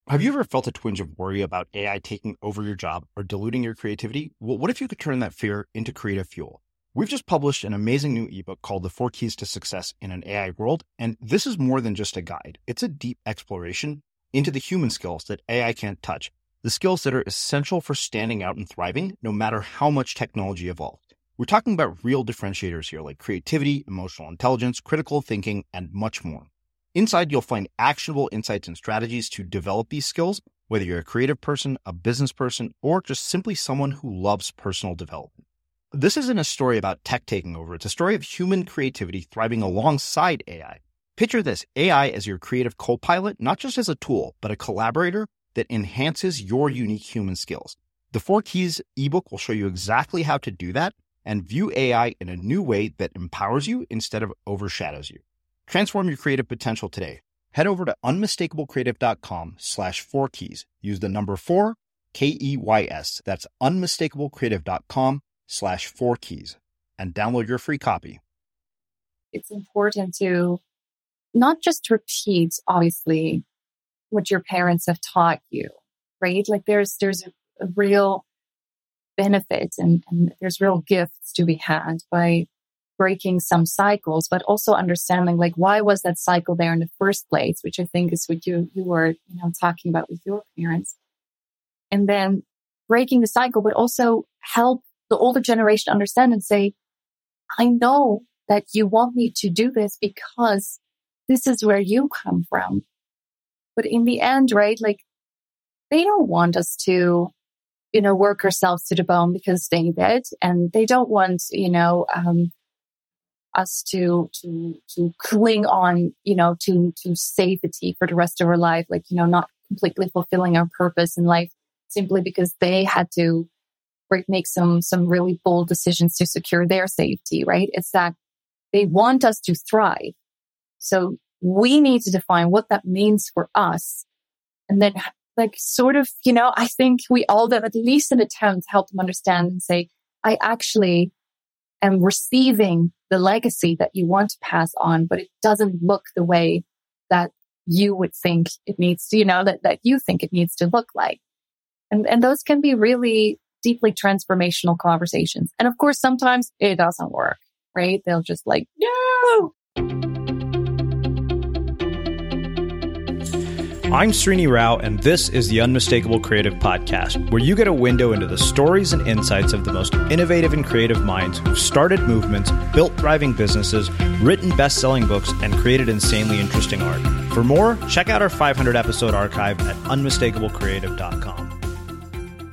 Have you ever felt a twinge of worry about AI taking over your job or diluting your creativity? Well, what if you could turn that fear into creative fuel? We've just published an amazing new ebook called The 4 Keys to Success in an AI World, and this is more than just a guide. It's a deep exploration into the human skills that AI can't touch, the skills that are essential for standing out and thriving, no matter how much technology evolves. We're talking about real differentiators here, like creativity, emotional intelligence, critical thinking, and much more. Inside, you'll find actionable insights and strategies to develop these skills, whether you're a creative person, a business person, or just simply someone who loves personal development. This isn't a story about tech taking over. It's a story of human creativity thriving alongside AI. Picture this, AI as your creative co-pilot, not just as a tool, but a collaborator that enhances your unique human skills. The 4 Keys ebook will show you exactly how to do that and view AI in a new way that empowers you instead of overshadows you. Transform your creative potential today. Head over to unmistakablecreative.com/4keys. Use the number 4, KEYS. That's unmistakablecreative.com/4keys and download your free copy. It's important to not just repeat, obviously, what your parents have taught you, right? Like there's a real benefit and there's real gifts to be had by breaking some cycles, but also understanding like why was that cycle there in the first place, which I think is what you were, talking about with your parents. And then breaking the cycle, but also help the older generation understand and say, I know that you want me to do this because this is where you come from. But in the end, right, like they don't want us to, work ourselves to the bone because they did. And they don't want, us to cling on, to safety for the rest of our life, like, not completely fulfilling our purpose in life simply because they had to make some really bold decisions to secure their safety, right? It's that they want us to thrive. So we need to define what that means for us. And then like sort of, I think we all have at least an attempt to help them understand and say, I actually am receiving the legacy that you want to pass on, but it doesn't look the way that you would think it needs to, that you think it needs to look like. And those can be really deeply transformational conversations. And of course, sometimes it doesn't work, right? They'll just like, no. I'm Srini Rao, and this is the Unmistakable Creative Podcast, where you get a window into the stories and insights of the most innovative and creative minds who've started movements, built thriving businesses, written best-selling books, and created insanely interesting art. For more, check out our 500-episode archive at unmistakablecreative.com.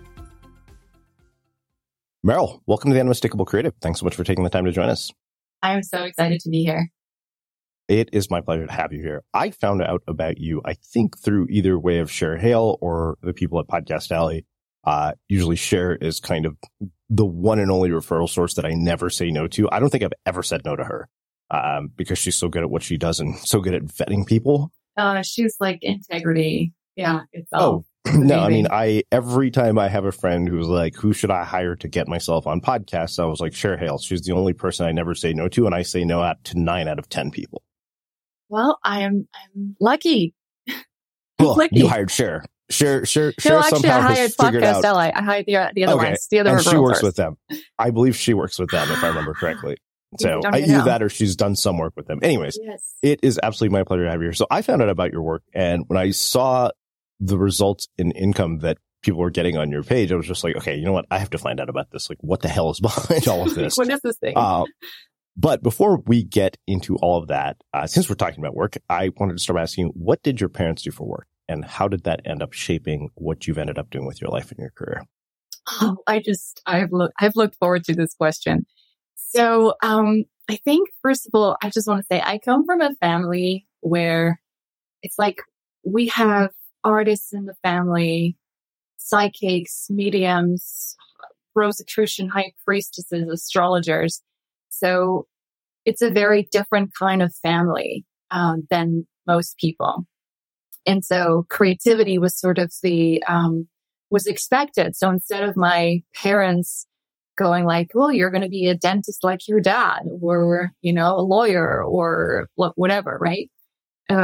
Meryl, welcome to the Unmistakable Creative. Thanks so much for taking the time to join us. I'm so excited to be here. It is my pleasure to have you here. I found out about you, I think, through either way of Cher Hale or the people at Podcast Alley. Usually Cher is kind of the one and only referral source that I never say no to. I don't think I've ever said no to her because she's so good at what she does and so good at vetting people. She's like integrity. Yeah. It's all no, I mean, every time I have a friend who's like, who should I hire to get myself on podcasts? I was like, Cher Hale. She's the only person I never say no to. And I say no to 9 out of 10 people. Well, I'm lucky. Well, you hired Cher. Cher no, actually, I hired Podcast Alley. I hired the other ones, the other. And she works with them. I believe she works with them, if I remember correctly. So either that or she's done some work with them. Anyways, yes. It is absolutely my pleasure to have you here. So I found out about your work, and when I saw the results in income that people were getting on your page, I was just like, okay, you know what? I have to find out about this. Like, what the hell is behind all of this? What is this thing? But before we get into all of that, since we're talking about work, I wanted to start by asking, what did your parents do for work? And how did that end up shaping what you've ended up doing with your life and your career? Oh, I've looked forward to this question. So, I think, first of all, I just want to say I come from a family where it's like we have artists in the family, psychics, mediums, Rosicrucian high priestesses, astrologers. So it's a very different kind of family than most people. And so creativity was sort of was expected. So instead of my parents going like, well, you're going to be a dentist like your dad or, a lawyer or whatever, right?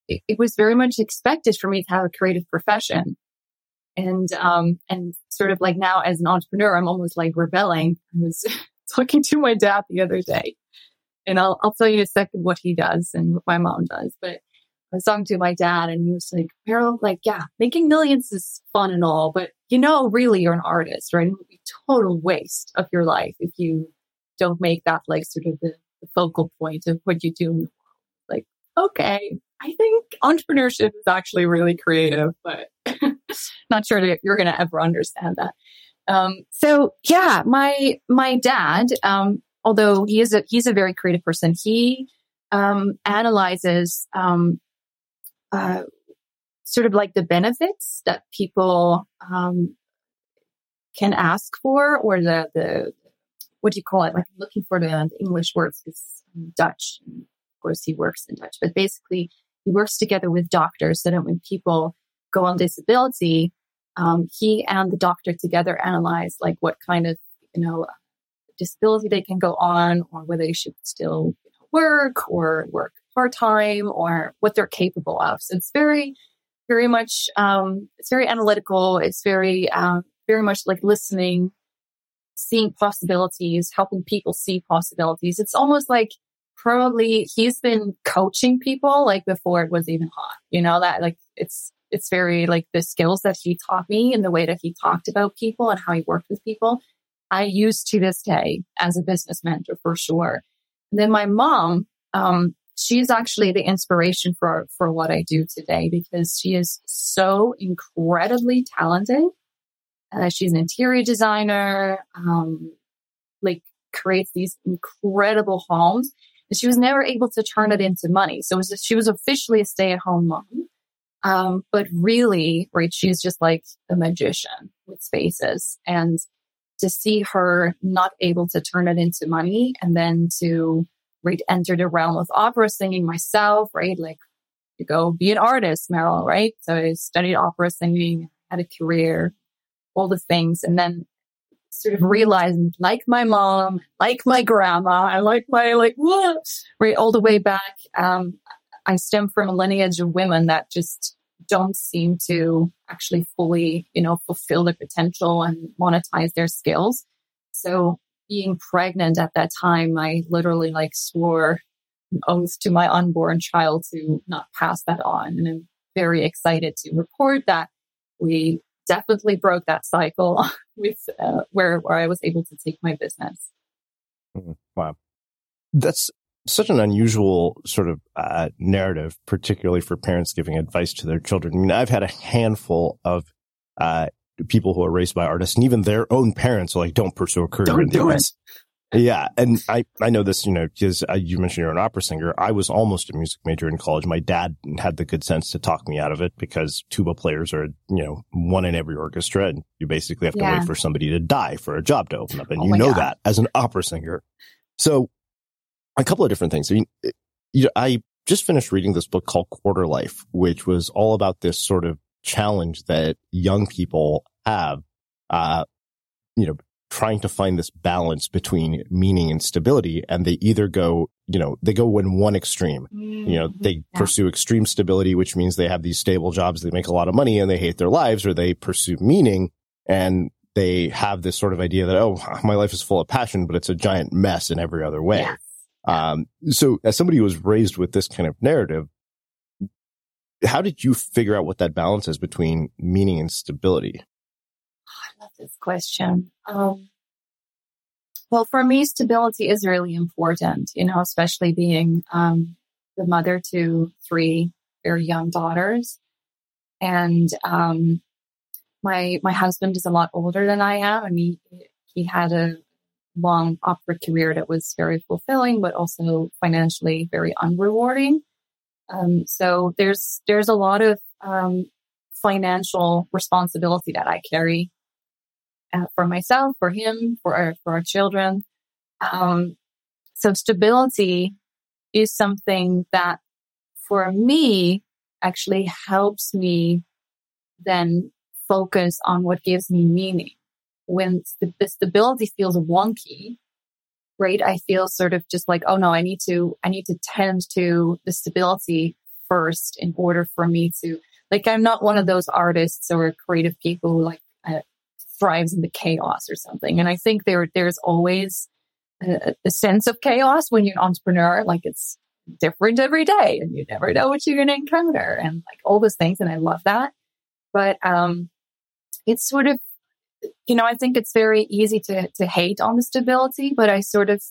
it was very much expected for me to have a creative profession. And sort of like now as an entrepreneur, I'm almost like rebelling. I was talking to my dad the other day, and I'll tell you in a second what he does and what my mom does. But I was talking to my dad, and he was like, Meryl, like, yeah, making millions is fun and all, but really you're an artist, right? It would be total waste of your life if you don't make that like sort of the focal point of what you do in the world. Like, okay, I think entrepreneurship is actually really creative, but not sure that you're going to ever understand that. So yeah, my dad, although he's a very creative person, he analyzes sort of like the benefits that people can ask for, or the what do you call it? Like looking for the English words, it's Dutch. Of course, he works in Dutch, but basically he works together with doctors so that when people go on disability, he and the doctor together analyze like what kind of, disability they can go on, or whether they should still work or work part-time, or what they're capable of. So it's very, very much, it's very analytical. It's very, very much like listening, seeing possibilities, helping people see possibilities. It's almost like probably he's been coaching people like before it was even hot, that like it's very like the skills that he taught me and the way that he talked about people and how he worked with people, I use to this day as a business mentor for sure. And then my mom, she's actually the inspiration for what I do today, because she is so incredibly talented. She's an interior designer, like creates these incredible homes, and she was never able to turn it into money. So she was officially a stay-at-home mom. But really, right, she's just like a magician with spaces. And to see her not able to turn it into money, and then to enter the realm of opera singing myself, right? Like, you go be an artist, Meryl, right? So I studied opera singing, had a career, all the things. And then sort of realizing, like my mom, like my grandma, I like my, what? Right, all the way back. I stem from a lineage of women that just don't seem to actually fully, fulfill their potential and monetize their skills. So being pregnant at that time, I literally swore an oath to my unborn child to not pass that on. And I'm very excited to report that we definitely broke that cycle with where I was able to take my business. Wow. That's such an unusual sort of narrative, particularly for parents giving advice to their children. I mean, I've had a handful of people who are raised by artists, and even their own parents are like, don't pursue a career in the arts. Yeah. And I know this, because you mentioned you're an opera singer. I was almost a music major in college. My dad had the good sense to talk me out of it, because tuba players are, one in every orchestra, and you basically have to wait for somebody to die for a job to open up. And you know that as an opera singer. So a couple of different things. I mean, I just finished reading this book called Quarter Life, which was all about this sort of challenge that young people have, trying to find this balance between meaning and stability. And they either go, they go in one extreme. They pursue extreme stability, which means they have these stable jobs, they make a lot of money and they hate their lives, or they pursue meaning and they have this sort of idea that, oh, my life is full of passion, but it's a giant mess in every other way. Yeah. So as somebody who was raised with this kind of narrative, how did you figure out what that balance is between meaning and stability? I love this question. Well, for me, stability is really important, especially being the mother to 3 very young daughters. And my husband is a lot older than I am. I mean, he had a long opera career that was very fulfilling, but also financially very unrewarding. So there's a lot of financial responsibility that I carry for myself, for him, for our children. So stability is something that for me actually helps me then focus on what gives me meaning. When the stability feels wonky, right? I feel sort of just like, oh no, I need to tend to the stability first in order for me to, like, I'm not one of those artists or creative people who like thrives in the chaos or something. And I think there's always a sense of chaos when you're an entrepreneur. Like, it's different every day and you never know what you're going to encounter and like all those things. And I love that. But it's sort of, I think it's very easy to hate on the stability, but I sort of,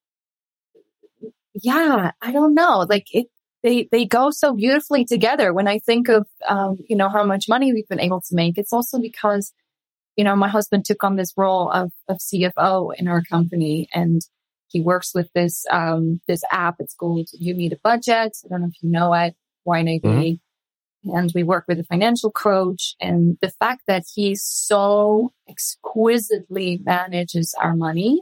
I don't know, like they go so beautifully together. When I think of, how much money we've been able to make, it's also because, my husband took on this role of CFO in our company, and he works with this app. It's called You Need a Budget. I don't know if you know it, YNAB. Mm-hmm. And we work with a financial coach. And the fact that he so exquisitely manages our money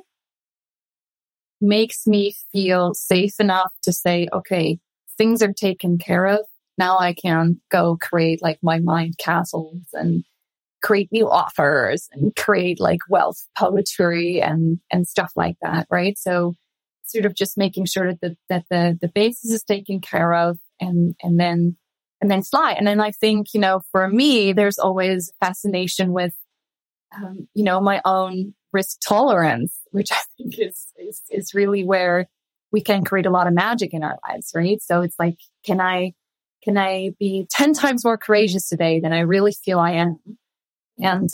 makes me feel safe enough to say, okay, things are taken care of. Now I can go create like my mind castles and create new offers and create like wealth poetry and stuff like that. Right. So sort of just making sure that the basis is taken care of and then fly. And then I think, for me, there's always fascination with, my own risk tolerance, which I think is really where we can create a lot of magic in our lives. Right. So it's like, can I be 10 times more courageous today than I really feel I am? And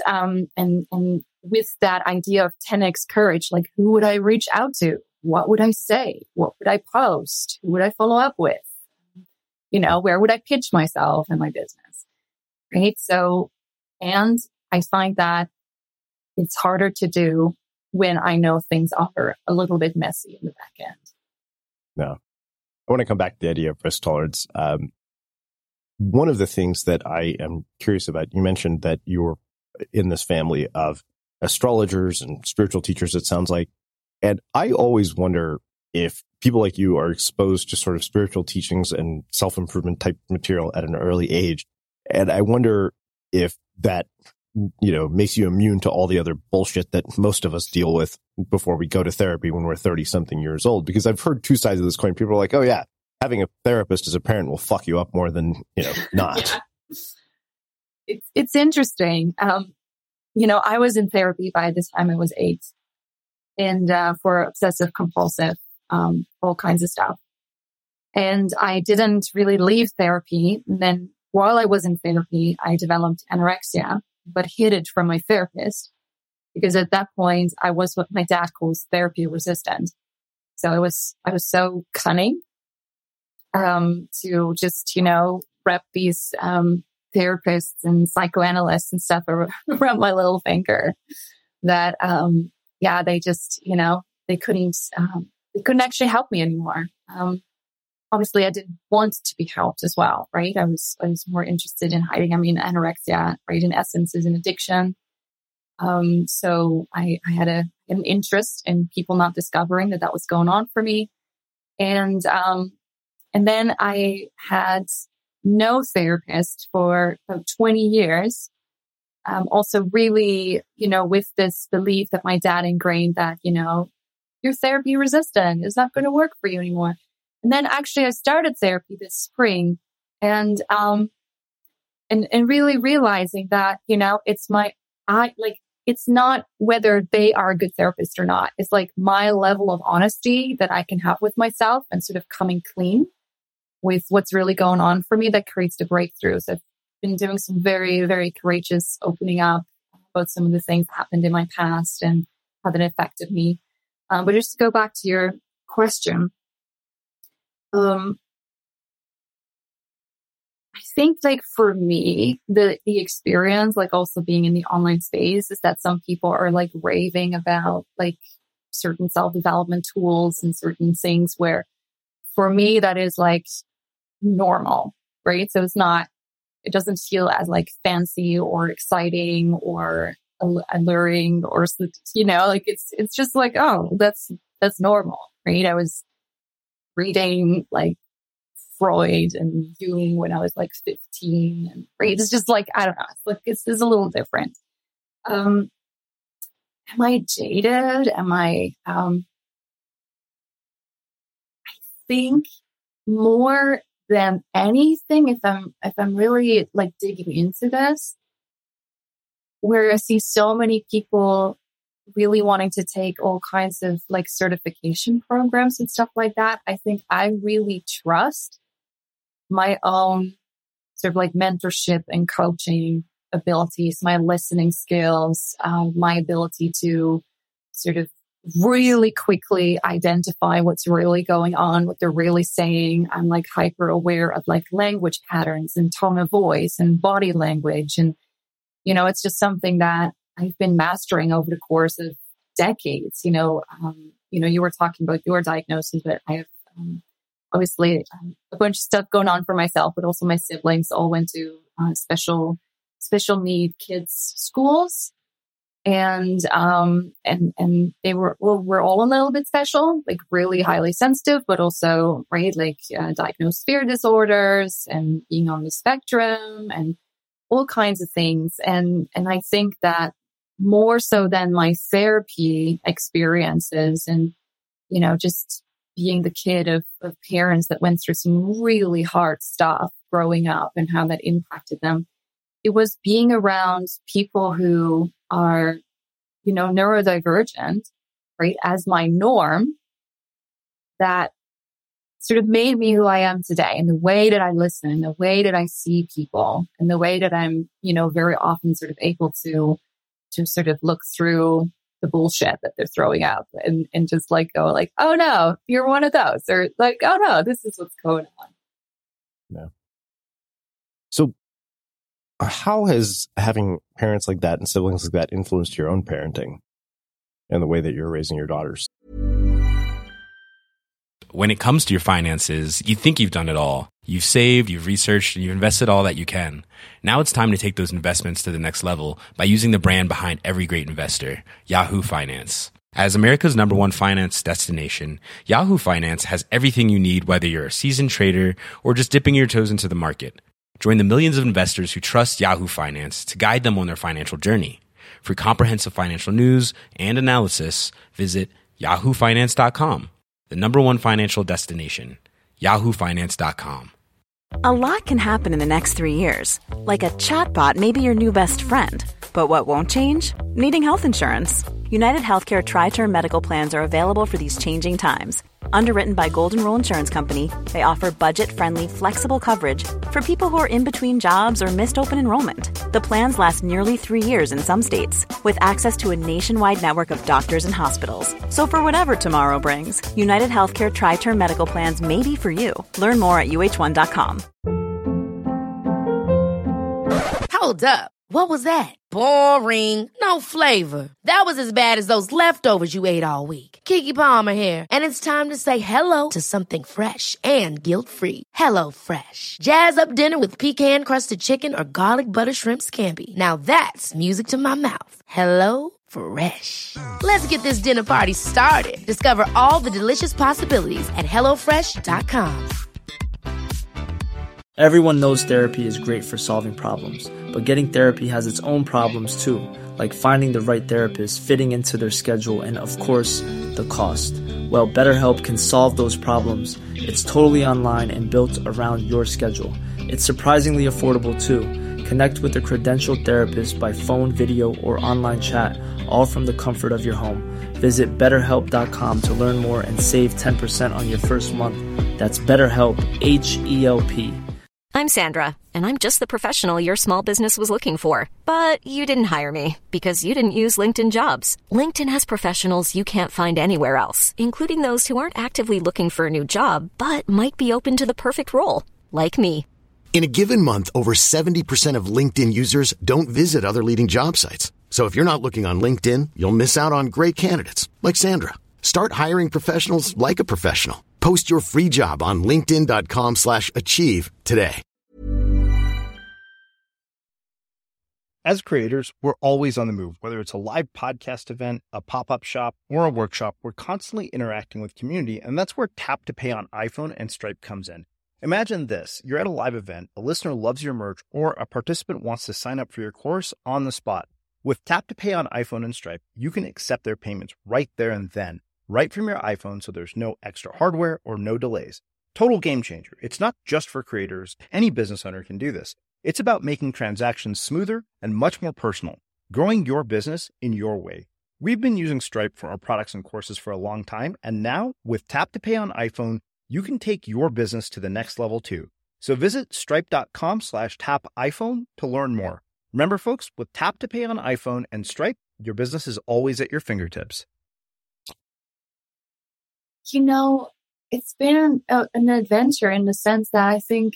with that idea of 10x courage, like, who would I reach out to? What would I say? What would I post? Who would I follow up with? Where would I pitch myself and my business? Right. So, and I find that it's harder to do when I know things are a little bit messy in the back end. No, I want to come back to the idea of risk tolerance. One of the things that I am curious about, you mentioned that you're in this family of astrologers and spiritual teachers, it sounds like. And I always wonder if people like you are exposed to sort of spiritual teachings and self-improvement type material at an early age. And I wonder if that, makes you immune to all the other bullshit that most of us deal with before we go to therapy when we're 30 something years old. Because I've heard two sides of this coin. People are like, oh yeah, having a therapist as a parent will fuck you up more than, not. It's interesting. I was in therapy by the time I was 8 and, for obsessive compulsive, all kinds of stuff. And I didn't really leave therapy. And then while I was in therapy, I developed anorexia, but hid it from my therapist because at that point I was what my dad calls therapy resistant. So I was so cunning, to just, wrap these, therapists and psychoanalysts and stuff around my little finger that, they just, they couldn't actually help me anymore. Obviously I didn't want to be helped as well, right? I was more interested in hiding. I mean, anorexia, right, in essence is an addiction. So I had an interest in people not discovering that was going on for me. And then I had no therapist for about 20 years. Also really, with this belief that my dad ingrained that, you're therapy resistant. It's not going to work for you anymore. And then actually I started therapy this spring and really realizing that, it's not whether they are a good therapist or not. It's like my level of honesty that I can have with myself and sort of coming clean with what's really going on for me that creates the breakthroughs. I've been doing some very, very courageous opening up about some of the things that happened in my past and how that affected me. But just to go back to your question, I think like for me, the experience, like also being in the online space, is that some people are like raving about like certain self-development tools and certain things where for me, that is like normal, right? So it doesn't feel as like fancy or exciting or alluring or, like it's just like, oh, that's normal, right? I was reading like Freud and Jung when I was like 15 and right. It's just like, I don't know. It's like, it's a little different. Am I jaded? I think more than anything, if I'm really like digging into this, where I see so many people really wanting to take all kinds of like certification programs and stuff like that, I think I really trust my own sort of like mentorship and coaching abilities, my listening skills, my ability to sort of really quickly identify what's really going on, what they're really saying. I'm like hyper aware of like language patterns and tone of voice and body language. And, you know, it's just something that I've been mastering over the course of decades. You were talking about your diagnosis, but I have obviously a bunch of stuff going on for myself, but also my siblings all went to special need kids schools. And they were all a little bit special, like really highly sensitive, but also, right, like diagnosed fear disorders and being on the spectrum and all kinds of things. And I think that more so than my therapy experiences and, you know, just being the kid of parents that went through some really hard stuff growing up and how that impacted them, it was being around people who are, you know, neurodivergent, right, as my norm, that sort of made me who I am today, and the way that I listen, and the way that I see people, and the way that I'm, you know, very often sort of able to sort of look through the bullshit that they're throwing up and just like go like, oh no, you're one of those, or like, oh no, this is what's going on. Yeah. So how has having parents like that and siblings like that influenced your own parenting and the way that you're raising your daughters? When it comes to your finances, you think you've done it all. You've saved, you've researched, and you've invested all that you can. Now it's time to take those investments to the next level by using the brand behind every great investor, Yahoo Finance. As America's #1 finance destination, Yahoo Finance has everything you need, whether you're a seasoned trader or just dipping your toes into the market. Join the millions of investors who trust Yahoo Finance to guide them on their financial journey. For comprehensive financial news and analysis, visit yahoofinance.com, the #1 financial destination, yahoofinance.com. A lot can happen in the next 3 years. Like a chatbot may be your new best friend. But what won't change? Needing health insurance. United Healthcare Tri-Term Medical Plans are available for these changing times. Underwritten by Golden Rule Insurance Company, they offer budget-friendly, flexible coverage for people who are in between jobs or missed open enrollment. The plans last nearly 3 years in some states, with access to a nationwide network of doctors and hospitals. So for whatever tomorrow brings, United Healthcare Tri-Term Medical Plans may be for you. Learn more at uh1.com. Hold up. What was that? Boring. No flavor. That was as bad as those leftovers you ate all week. Keke Palmer here, and it's time to say hello to something fresh and guilt-free. Hello Fresh. Jazz up dinner with pecan-crusted chicken or garlic butter shrimp scampi. Now that's music to my mouth. Hello Fresh. Let's get this dinner party started. Discover all the delicious possibilities at HelloFresh.com. Everyone knows therapy is great for solving problems, but getting therapy has its own problems too, like finding the right therapist, fitting into their schedule, and of course, the cost. Well, BetterHelp can solve those problems. It's totally online and built around your schedule. It's surprisingly affordable too. Connect with a credentialed therapist by phone, video, or online chat, all from the comfort of your home. Visit BetterHelp.com to learn more and save 10% on your first month. That's BetterHelp, H-E-L-P. I'm Sandra, and I'm just the professional your small business was looking for. But you didn't hire me because you didn't use LinkedIn Jobs. LinkedIn has professionals you can't find anywhere else, including those who aren't actively looking for a new job, but might be open to the perfect role, like me. In a given month, over 70% of LinkedIn users don't visit other leading job sites. So if you're not looking on LinkedIn, you'll miss out on great candidates like Sandra. Start hiring professionals like a professional. Post your free job on linkedin.com/achieve today. As creators, we're always on the move. Whether it's a live podcast event, a pop-up shop, or a workshop, we're constantly interacting with community, and that's where Tap to Pay on iPhone and Stripe comes in. Imagine this. You're at a live event, a listener loves your merch, or a participant wants to sign up for your course on the spot. With Tap to Pay on iPhone and Stripe, you can accept their payments right there and then, right from your iPhone, so there's no extra hardware or no delays. Total game changer. It's not just for creators. Any business owner can do this. It's about making transactions smoother and much more personal, growing your business in your way. We've been using Stripe for our products and courses for a long time, and now with Tap to Pay on iPhone, you can take your business to the next level too. So visit stripe.com/tapiphone to learn more. Remember, folks, with Tap to Pay on iPhone and Stripe, your business is always at your fingertips. You know, it's been an adventure in the sense that I think,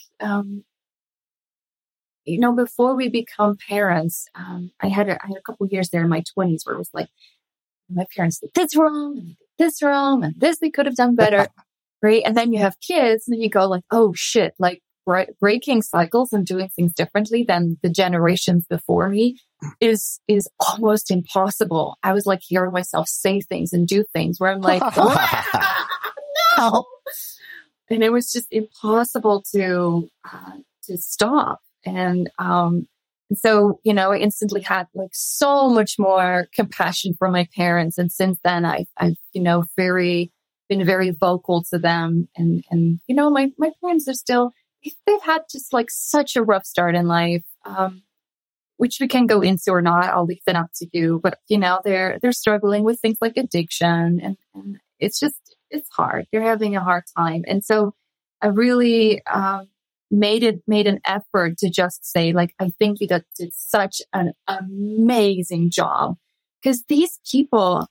before we become parents, I had a couple years there in my 20s where it was like, my parents did this wrong, and they did this wrong, and this they could have done better, right? And then you have kids, and you go like, oh shit, like breaking cycles and doing things differently than the generations before me is almost impossible. I was like hearing myself say things and do things where I'm like, no. And it was just impossible to stop. And so, I instantly had like so much more compassion for my parents. And since then I've been very vocal to them. And my parents are still, they've had just like such a rough start in life, which we can go into or not. I'll leave that up to you. But, they're struggling with things like addiction and it's hard. They're having a hard time. And so I really, made an effort to just say, like, I think you guys did such an amazing job, because these people,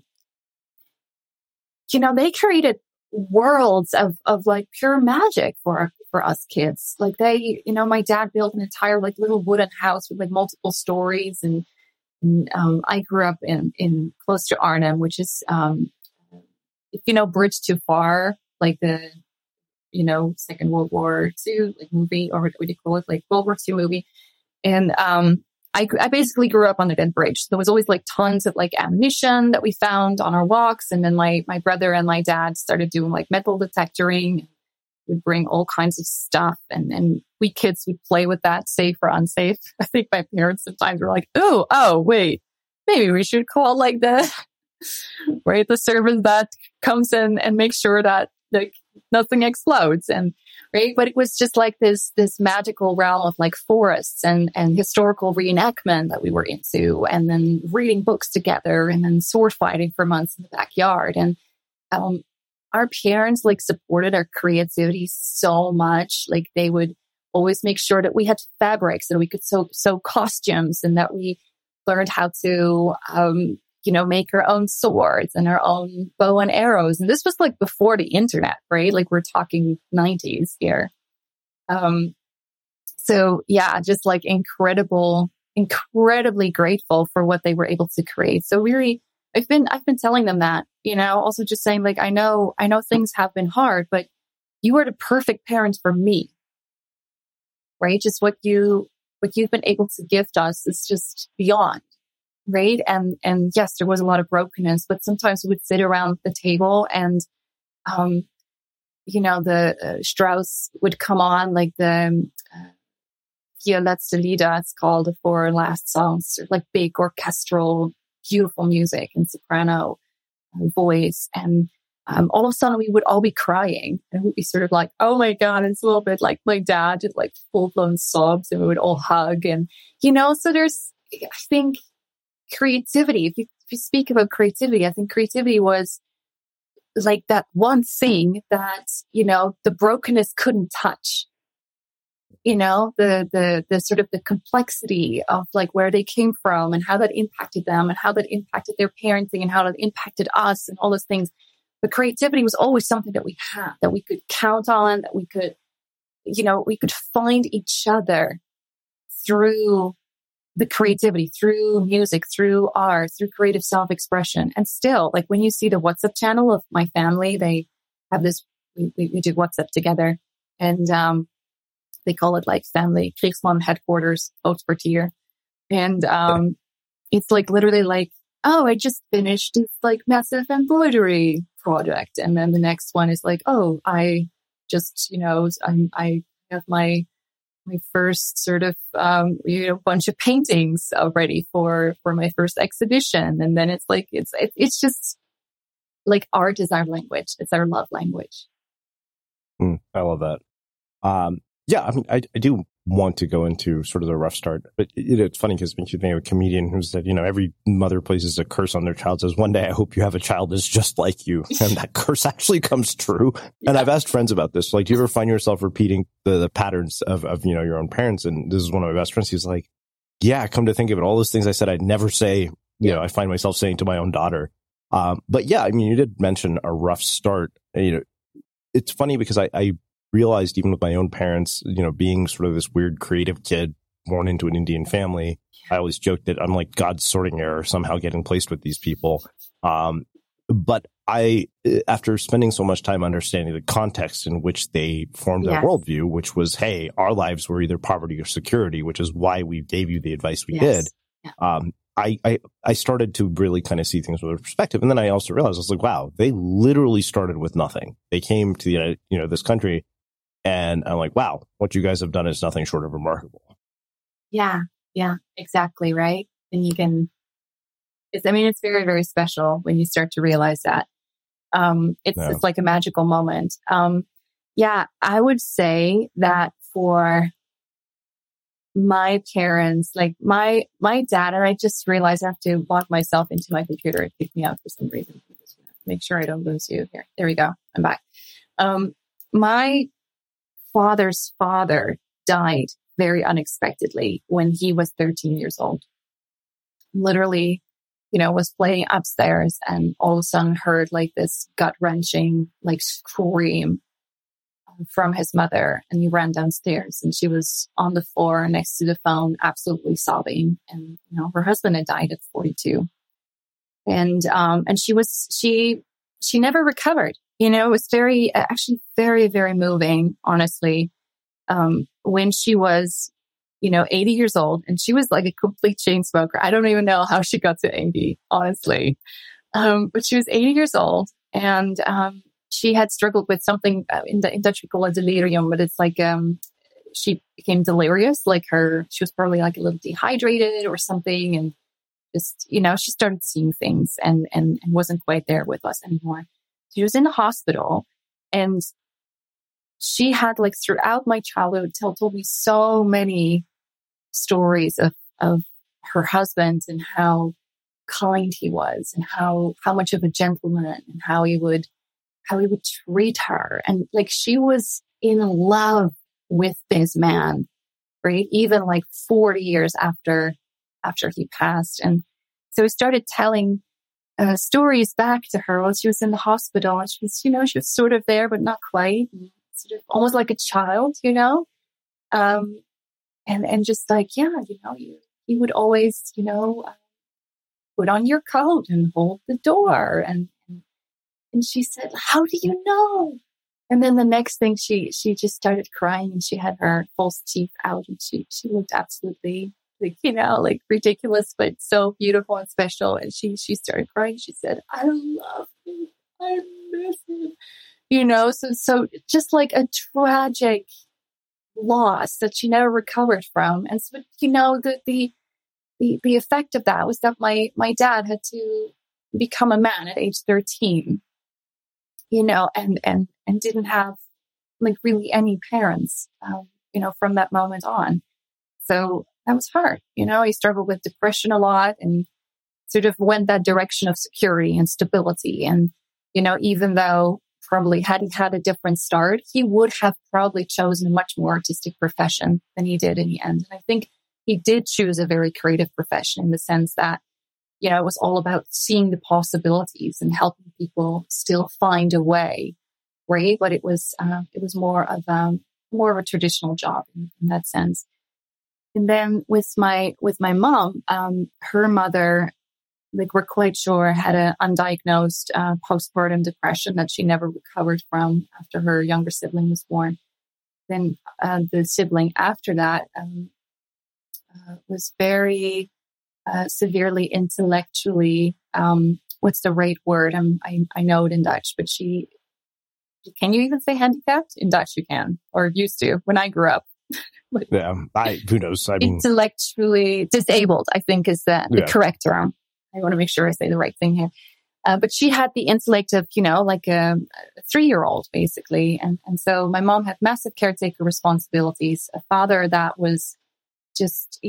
they created worlds of like pure magic for us kids. Like my dad built an entire like little wooden house with like multiple stories, and I grew up in close to Arnhem, which is Bridge Too Far, like the Second World War II like movie, or what do you call it, like World War II movie. And I basically grew up on the Dead Bridge. There was always like tons of like ammunition that we found on our walks. And then my brother and my dad started doing like metal detectoring. We'd bring all kinds of stuff, and we kids would play with that, safe or unsafe. I think my parents sometimes were like, oh wait, maybe we should call like the service that comes in and makes sure that like nothing explodes. And right, but it was just like this magical realm of like forests and historical reenactment that we were into, and then reading books together, and then sword fighting for months in the backyard. And our parents like supported our creativity so much. Like they would always make sure that we had fabrics, that we could sew costumes, and that we learned how to make our own swords and our own bow and arrows. And this was like before the internet, right? Like we're talking 90s here. So yeah, just like incredibly grateful for what they were able to create. So really, I've been telling them that, also just saying like, I know things have been hard, but you are the perfect parents for me, right? Just what you've been able to gift us is just beyond. Right. And yes, there was a lot of brokenness, but sometimes we would sit around the table and, the Strauss would come on, like the, Letzte Lieder, it's called, the four last songs, like big orchestral, beautiful music and soprano voice. And, all of a sudden we would all be crying, and we'd be sort of like, oh my God, it's a little bit like my dad did, like full blown sobs, and we would all hug. And, so there's, I think, creativity. If you speak about creativity, I think creativity was like that one thing that, the brokenness couldn't touch, the sort of the complexity of like where they came from and how that impacted them and how that impacted their parenting and how that impacted us and all those things. But creativity was always something that we had, that we could count on, that we could, we could find each other through the creativity, through music, through art, through creative self-expression. And still, like when you see the WhatsApp channel of my family, they have this, we do WhatsApp together, and they call it like family Kriegsmann headquarters, Oudskwartier. And it's like literally like, oh, I just finished this like massive embroidery project. And then the next one is like, oh, I just, I have my first sort of, bunch of paintings already for my first exhibition. And then it's like, it's just like art is our language. It's our love language. I love that. Yeah, I mean, I do want to go into sort of the rough start, but it's funny because you think of a comedian who said, every mother places a curse on their child, says, one day I hope you have a child that's just like you. And that curse actually comes true. Yeah. And I've asked friends about this. Like, do you ever find yourself repeating the patterns of your own parents? And this is one of my best friends. He's like, yeah, come to think of it, all those things I said I'd never say, I find myself saying to my own daughter. But yeah, I mean, you did mention a rough start. It's funny because I realized even with my own parents, being sort of this weird creative kid born into an Indian family, I always joked that I'm like God's sorting error somehow getting placed with these people. But after spending so much time understanding the context in which they formed their worldview, which was, hey, our lives were either poverty or security, which is why we gave you the advice we did. Yeah. I started to really kind of see things with a perspective. And then I also realized, I was like, wow, they literally started with nothing. They came to this country, and I'm like, wow, what you guys have done is nothing short of remarkable. Yeah, exactly. Right. And it's very, very special when you start to realize that. It's like a magical moment. I would say that for my parents, like my dad, and I just realized I have to log myself into my computer. It kicked me out for some reason. Make sure I don't lose you here. There we go. I'm back. My father's father died very unexpectedly when he was 13 years old. Literally, was playing upstairs and all of a sudden heard like this gut-wrenching like scream from his mother, and he ran downstairs and she was on the floor next to the phone, absolutely sobbing. And, her husband had died at 42. And she never recovered. It was very, very moving, honestly. When she was, 80 years old, and she was like a complete chain smoker. I don't even know how she got to 80, honestly. But she was 80 years old, and, she had struggled with something in Dutch we call it delirium, but it's like, she became delirious, she was probably like a little dehydrated or something. And just, she started seeing things and wasn't quite there with us anymore. She was in the hospital, and she had like throughout my childhood told me so many stories of her husband and how kind he was and how much of a gentleman and how he would treat her. And like, she was in love with this man, right? Even like 40 years after he passed. And so I started telling stories back to her while she was in the hospital. And she was, she was sort of there, but not quite. Sort of almost like a child, and just like, you would always, put on your coat and hold the door. And she said, how do you know? And then the next thing she just started crying, and she had her false teeth out, and she looked absolutely like ridiculous, but so beautiful and special. And she started crying. She said, I love him. I miss him. So just like a tragic loss that she never recovered from. And so, the effect of that was that my dad had to become a man at age 13. And didn't have like really any parents, from that moment on. So that was hard. He struggled with depression a lot and sort of went that direction of security and stability. And, even though probably had he had a different start, he would have probably chosen a much more artistic profession than he did in the end. And I think he did choose a very creative profession in the sense that, it was all about seeing the possibilities and helping people still find a way, right? But it was more of a traditional job in that sense. And then with my mom, her mother, like we're quite sure, had an undiagnosed postpartum depression that she never recovered from after her younger sibling was born. Then the sibling after that was very severely intellectually, what's the right word? I know it in Dutch, but can you even say handicapped? In Dutch you can, or used to, when I grew up. Yeah, who knows? Intellectually disabled, I think is the correct term. I want to make sure I say the right thing here. But she had the intellect of, like a 3-year-old, basically. And so my mom had massive caretaker responsibilities, a father that was just,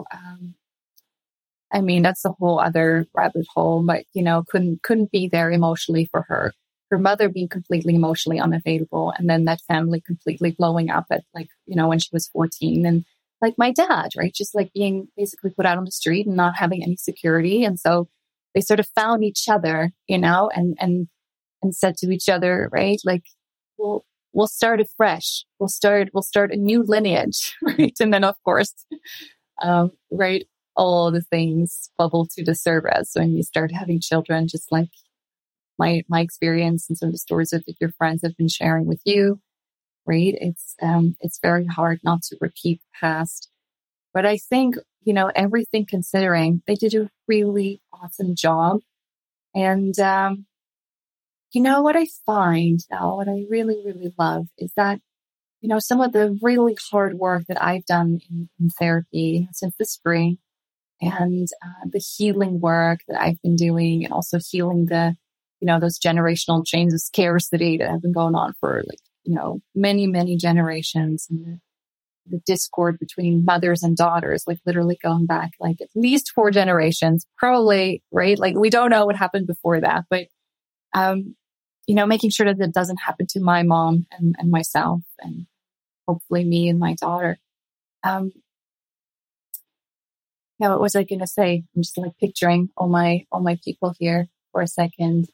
that's a whole other rabbit hole, but, couldn't be there emotionally for her. Her mother being completely emotionally unavailable, and then that family completely blowing up at when she was 14. And like my dad, right? Just like being basically put out on the street and not having any security. And so they sort of found each other, and said to each other, right? Like, we'll start afresh. We'll start a new lineage, right? And then of course, right, all the things bubble to the surface when you start having children, just like my experience and some of the stories that your friends have been sharing with you, right? It's very hard not to repeat the past. But I think, everything considering, they did a really awesome job. And, what I find now, what I really, really love is that, some of the really hard work that I've done in therapy since the spring, and the healing work that I've been doing, and also healing the, those generational chains of scarcity that have been going on for many, many generations, and the discord between mothers and daughters, like literally going back like at least 4 generations, probably, right? Like we don't know what happened before that, but, making sure that it doesn't happen to my mom and myself, and hopefully me and my daughter. What was I going to say? I'm just like picturing all my people here for a second.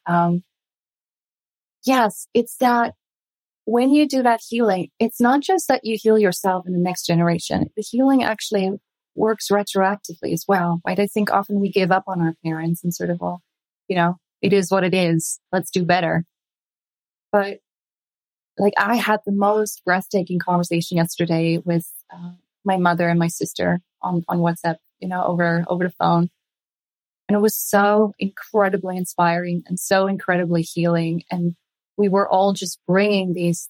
Yes, it's that when you do that healing, it's not just that you heal yourself in the next generation. The healing actually works retroactively as well, right? I think often we give up on our parents and sort of, it is what it is. Let's do better. But like I had the most breathtaking conversation yesterday with my mother and my sister on WhatsApp, over the phone. And it was so incredibly inspiring and so incredibly healing. And we were all just bringing these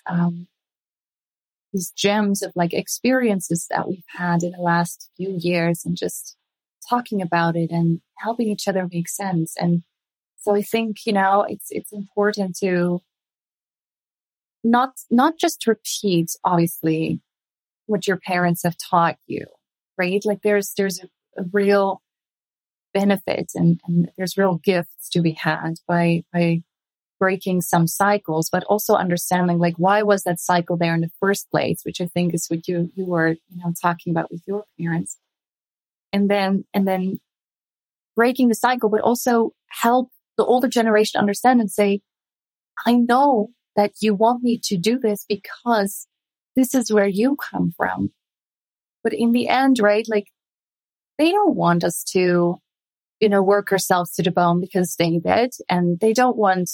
gems of like experiences that we've had in the last few years, and just talking about it and helping each other make sense. And so I think, it's important to not just repeat, obviously, what your parents have taught you, right? Like there's a real benefit and there's real gifts to be had by breaking some cycles, but also understanding like why was that cycle there in the first place, which I think is what you were talking about with your parents, and then breaking the cycle, but also help the older generation understand and say, I know that you want me to do this because this is where you come from, but in the end, right, like they don't want us to work ourselves to the bone because they did. And they don't want,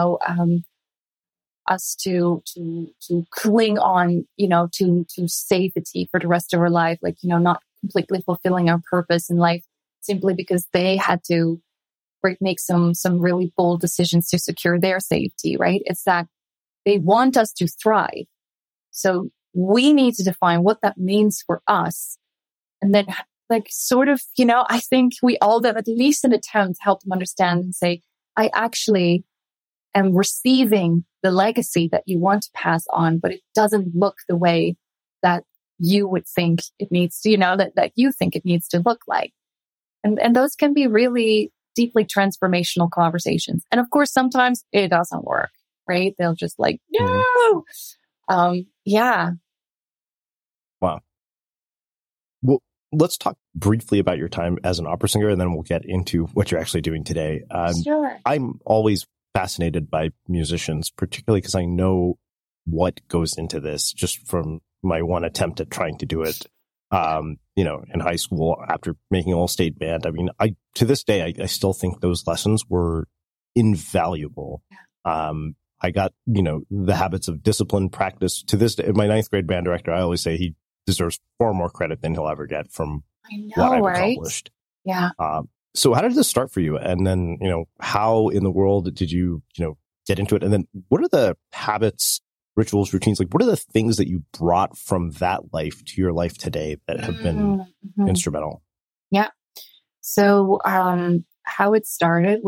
us to cling on, to safety for the rest of our life, like, not completely fulfilling our purpose in life simply because they had to make some really bold decisions to secure their safety, right? It's that they want us to thrive. So we need to define what that means for us. And then like sort of, I think we all have at least an attempt to help them understand and say, I actually am receiving the legacy that you want to pass on, but it doesn't look the way that you would think it needs to, that you think it needs to look like. And those can be really deeply transformational conversations. And of course, sometimes it doesn't work, right? They'll just like, no. Yeah. Wow. Well, let's talk briefly about your time as an opera singer, and then we'll get into what you're actually doing today. Sure. I'm always fascinated by musicians, particularly because I know what goes into this just from my one attempt at trying to do it, in high school after making all-state band. I mean, to this day, I still think those lessons were invaluable. I got, the habits of discipline, practice. To this day, my 9th grade band director, I always say he deserves far more credit than he'll ever get from what I've accomplished. Yeah. So how did this start for you? And then, how in the world did you, get into it? And then what are the habits, rituals, routines? Like, what are the things that you brought from that life to your life today that have been instrumental? Yeah. So, how it started with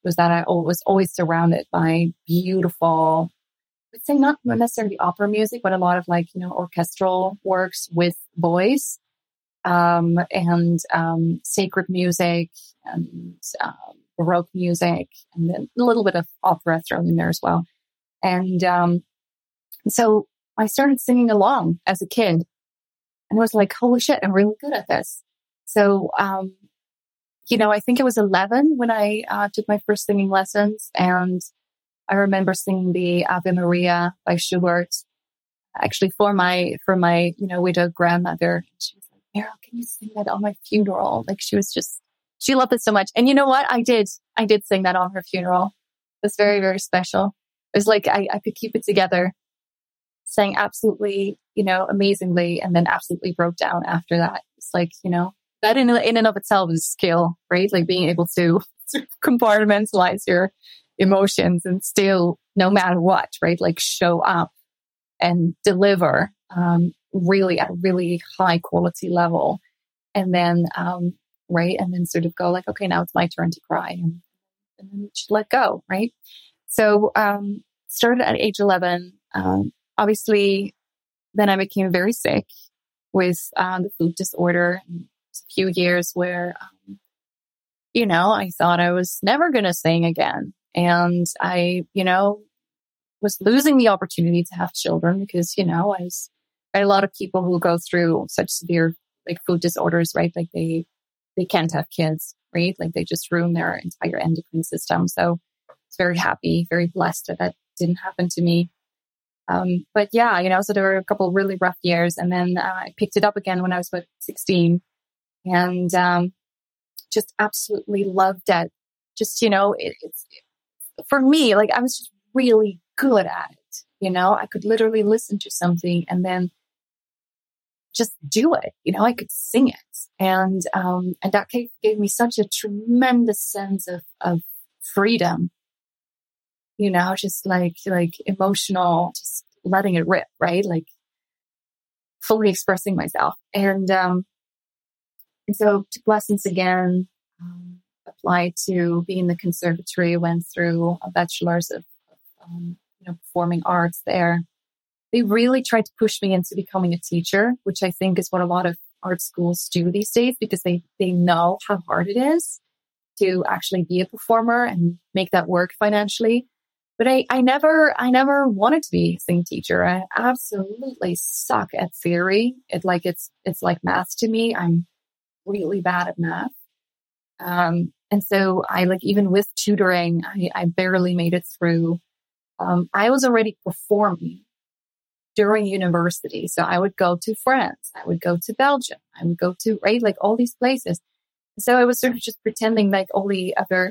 was that I was always surrounded by beautiful, I'd say not necessarily opera music, but a lot of like, orchestral works with voice, and sacred music and Baroque music, and then a little bit of opera thrown in there as well. And so I started singing along as a kid, and I was like, holy shit, I'm really good at this. So, I think it was 11 when I took my first singing lessons, and I remember singing the Ave Maria by Schubert, actually for my widowed grandmother. She was like, Meryl, can you sing that on my funeral? Like she loved it so much. And you know what? I did sing that on her funeral. It was very, very special. It was like, I could keep it together, sang absolutely, amazingly, and then absolutely broke down after that. It's like, that in and of itself is a skill, right? Like being able to compartmentalize your emotions and still, no matter what, right? Like show up and deliver, really at a really high quality level. And then, right. And then sort of go like, okay, now it's my turn to cry, and then just let go. Right. So, started at age 11. Obviously then I became very sick with, the food disorder. And a few years where, I thought I was never going to sing again. And I, was losing the opportunity to have children because, I had a lot of people who go through such severe like food disorders, right? Like they can't have kids, right? Like they just ruin their entire endocrine system. So I was very happy, very blessed that didn't happen to me. But yeah, so there were a couple of really rough years, and then I picked it up again when I was about 16, and just absolutely loved it. Just, it's for me, like I was just really good at it. I could literally listen to something and then just do it. I could sing it. And that gave me such a tremendous sense of freedom, just like emotional, just letting it rip, right? Like fully expressing myself. And so took lessons again, applied to be in the conservatory, went through a bachelor's of performing arts there. They really tried to push me into becoming a teacher, which I think is what a lot of art schools do these days, because they know how hard it is to actually be a performer and make that work financially. But I never wanted to be a singing teacher. I absolutely suck at theory. It's like math to me. I'm really bad at math. And so I even with tutoring, I barely made it through. I was already performing during university. So I would go to France, I would go to Belgium, I would go to, right, like all these places. So I was sort of just pretending like all the other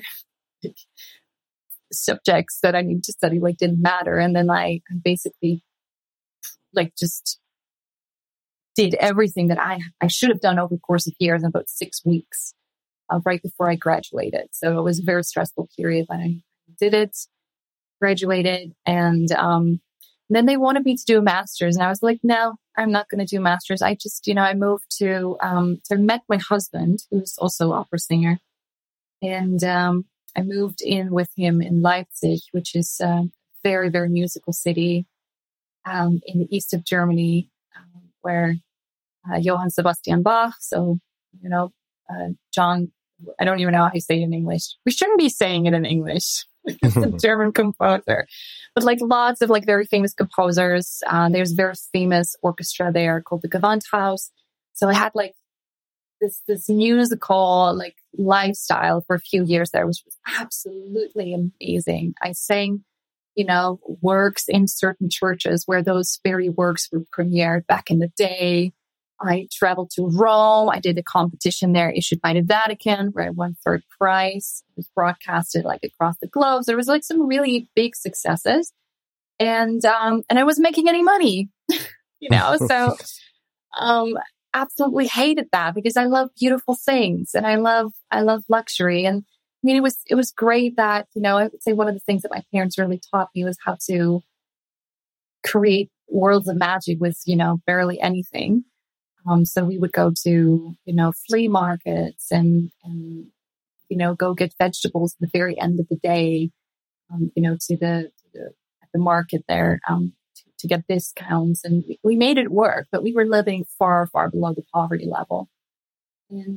subjects that I needed to study didn't matter. And then I basically just did everything that I should have done over the course of years in about 6 weeks, right before I graduated. So it was a very stressful period when I did it, graduated, and then they wanted me to do a master's, and I was like, no, I'm not going to do a master's. I just, I moved to, so I met my husband, who's also an opera singer, and I moved in with him in Leipzig, which is a very, very musical city in the east of Germany, where Johann Sebastian Bach, so, John, I don't even know how you say it in English. We shouldn't be saying it in English. It's a German composer, but lots of very famous composers. There's a very famous orchestra there called the Gewandhaus. So I had this musical lifestyle for a few years there, which was absolutely amazing. I sang, works in certain churches where those very works were premiered back in the day. I traveled to Rome. I did a competition there issued by the Vatican where I won third prize. It was broadcasted across the globe. So there was some really big successes, and I wasn't making any money, so, absolutely hated that because I love beautiful things and I love luxury. And I mean, it was great that, I would say one of the things that my parents really taught me was how to create worlds of magic with, barely anything. So we would go to, flea markets and go get vegetables at the very end of the day, to the market there, to get discounts. And we made it work, but we were living far, far below the poverty level. And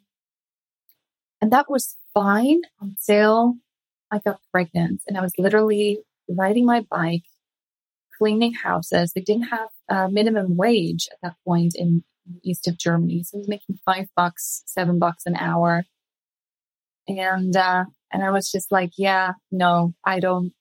that was fine until I got pregnant, and I was literally riding my bike, cleaning houses. They didn't have minimum wage at that point in the east of Germany. So I was making $5, $7 an hour. And I was just like, yeah, no, I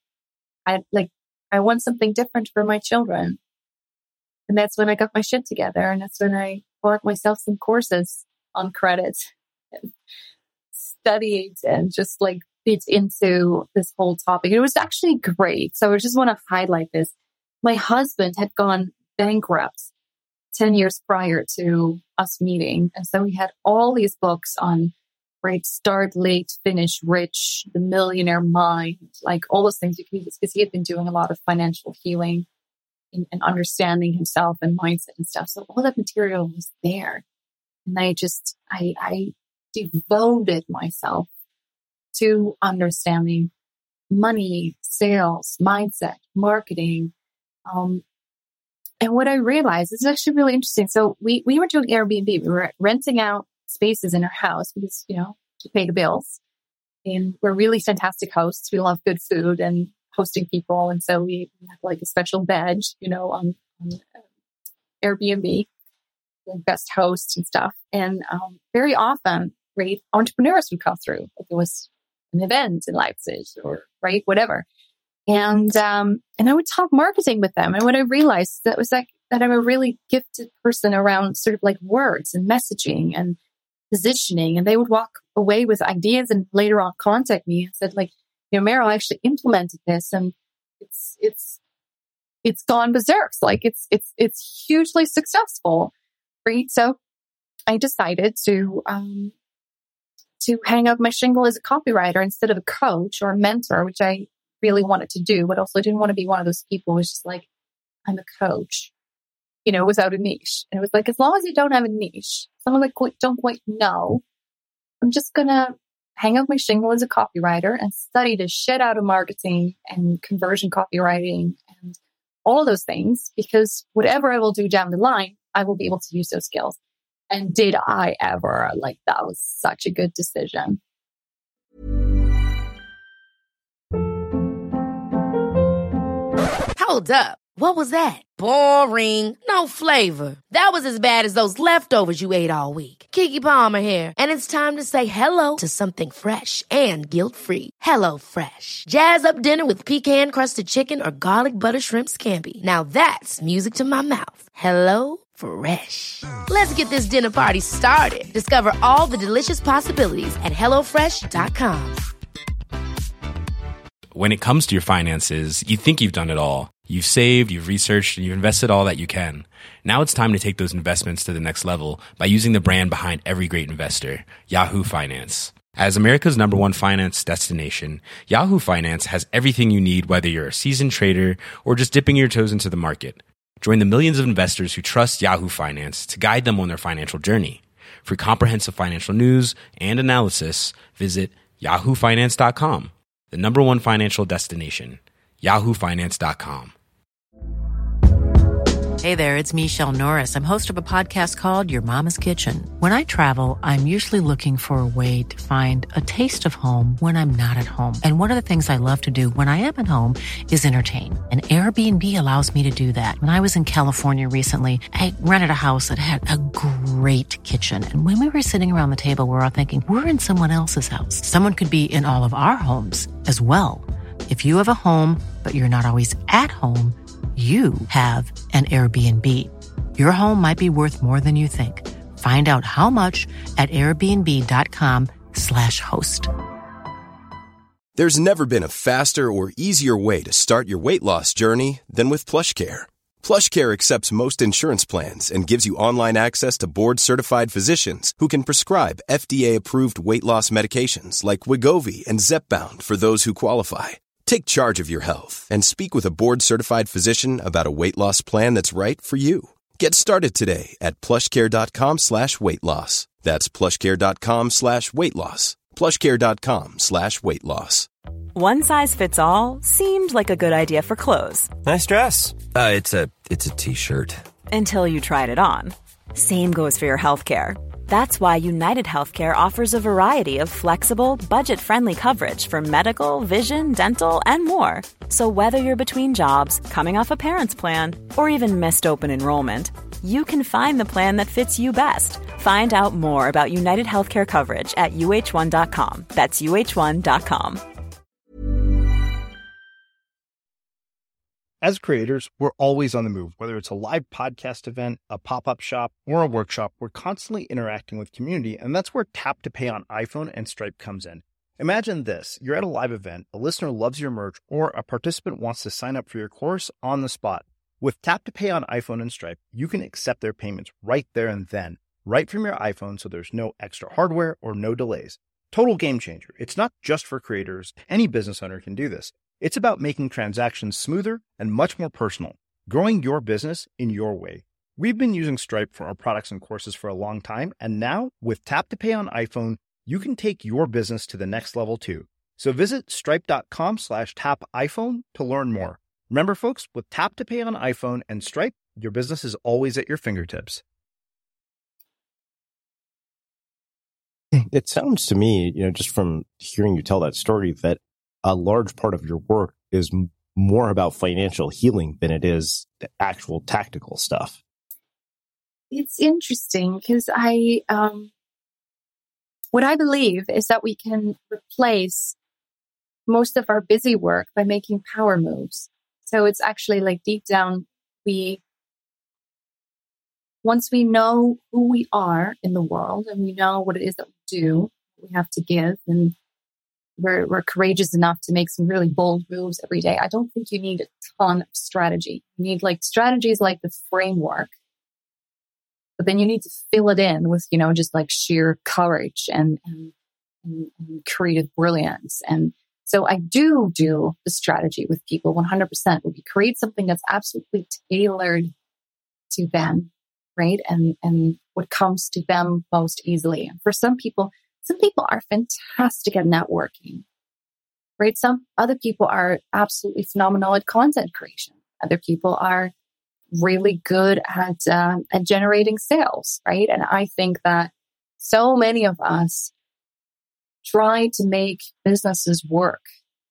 want something different for my children. And that's when I got my shit together. And that's when I bought myself some courses on credit and studied and just bit into this whole topic. It was actually great. So I just want to highlight this. My husband had gone bankrupt 10 years prior to us meeting. And so he had all these books on start late, finish rich, the millionaire mind, all those things you can use, because he had been doing a lot of financial healing and understanding himself and mindset and stuff. So all that material was there. And I devoted myself to understanding money, sales, mindset, marketing. And what I realized is actually really interesting. So we were doing Airbnb. We were renting out spaces in our house because, to pay the bills. And we're really fantastic hosts. We love good food and hosting people. And so we have a special badge, on Airbnb, best host and stuff. And very often, entrepreneurs would come through. There was an event in Leipzig or whatever. And I would talk marketing with them. And what I realized that was that I'm a really gifted person around sort of words and messaging and positioning. And they would walk away with ideas and later on contact me and said Meryl, I actually implemented this and it's gone berserk. It's hugely successful. Right. So I decided to hang up my shingle as a copywriter instead of a coach or a mentor, which I really wanted to do, but also didn't want to be one of those people who's just I'm a coach, without a niche. And it was as long as you don't have a niche, someone don't quite know, I'm just going to hang up my shingle as a copywriter and study the shit out of marketing and conversion copywriting and all of those things, because whatever I will do down the line, I will be able to use those skills. And did I ever? That was such a good decision. Hold up. What was that? Boring. No flavor. That was as bad as those leftovers you ate all week. Keke Palmer here. And it's time to say hello to something fresh and guilt-free. Hello Fresh. Jazz up dinner with pecan-crusted chicken or garlic butter shrimp scampi. Now that's music to my mouth. Hello Fresh. Let's get this dinner party started. Discover all the delicious possibilities at HelloFresh.com. When it comes to your finances, you think you've done it all. You've saved, you've researched, and you've invested all that you can. Now it's time to take those investments to the next level by using the brand behind every great investor, Yahoo Finance. As America's #1 finance destination, Yahoo Finance has everything you need, whether you're a seasoned trader or just dipping your toes into the market. Join the millions of investors who trust Yahoo Finance to guide them on their financial journey. For comprehensive financial news and analysis, visit yahoofinance.com. The #1 financial destination, yahoofinance.com. Hey there, it's Michelle Norris. I'm host of a podcast called Your Mama's Kitchen. When I travel, I'm usually looking for a way to find a taste of home when I'm not at home. And one of the things I love to do when I am at home is entertain. And Airbnb allows me to do that. When I was in California recently, I rented a house that had a great kitchen. And when we were sitting around the table, we were all thinking, we're in someone else's house. Someone could be in all of our homes as well. If you have a home, but you're not always at home, you have an Airbnb. Your home might be worth more than you think. Find out how much at airbnb.com/host. There's never been a faster or easier way to start your weight loss journey than with PlushCare. PlushCare accepts most insurance plans and gives you online access to board-certified physicians who can prescribe FDA-approved weight loss medications like Wegovy and Zepbound for those who qualify. Take charge of your health and speak with a board-certified physician about a weight loss plan that's right for you. Get started today at plushcare.com/weight loss. That's plushcare.com/weight loss. PlushCare.com/weight loss. One size fits all seemed like a good idea for clothes. Nice dress. It's a t-shirt. Until you tried it on. Same goes for your healthcare. That's why United Healthcare offers a variety of flexible, budget-friendly coverage for medical, vision, dental, and more. So whether you're between jobs, coming off a parent's plan, or even missed open enrollment, you can find the plan that fits you best. Find out more about United Healthcare coverage at uh1.com. That's uh1.com. As creators, we're always on the move. Whether it's a live podcast event, a pop-up shop, or a workshop, we're constantly interacting with community, and that's where Tap to Pay on iPhone and Stripe comes in. Imagine this. You're at a live event, a listener loves your merch, or a participant wants to sign up for your course on the spot. With Tap to Pay on iPhone and Stripe, you can accept their payments right there and then, right from your iPhone, so there's no extra hardware or no delays. Total game changer. It's not just for creators. Any business owner can do this. It's about making transactions smoother and much more personal, growing your business in your way. We've been using Stripe for our products and courses for a long time, and now with Tap to Pay on iPhone, you can take your business to the next level too. So visit stripe.com/tapiphone to learn more. Remember, folks, with Tap to Pay on iPhone and Stripe, your business is always at your fingertips. It sounds to me, just from hearing you tell that story, that a large part of your work is more about financial healing than it is the actual tactical stuff. It's interesting because what I believe is that we can replace most of our busy work by making power moves. So it's actually like deep down, once we know who we are in the world and we know what it is that we do, we have to give, and we're courageous enough to make some really bold moves every day. I don't think you need a ton of strategy. You need strategies like the framework, but then you need to fill it in with, just like sheer courage and creative brilliance. And so I do the strategy with people 100%. We create something that's absolutely tailored to them, right? And what comes to them most easily. And for some people are fantastic at networking, right? Some other people are absolutely phenomenal at content creation. Other people are really good at generating sales, right? And I think that so many of us try to make businesses work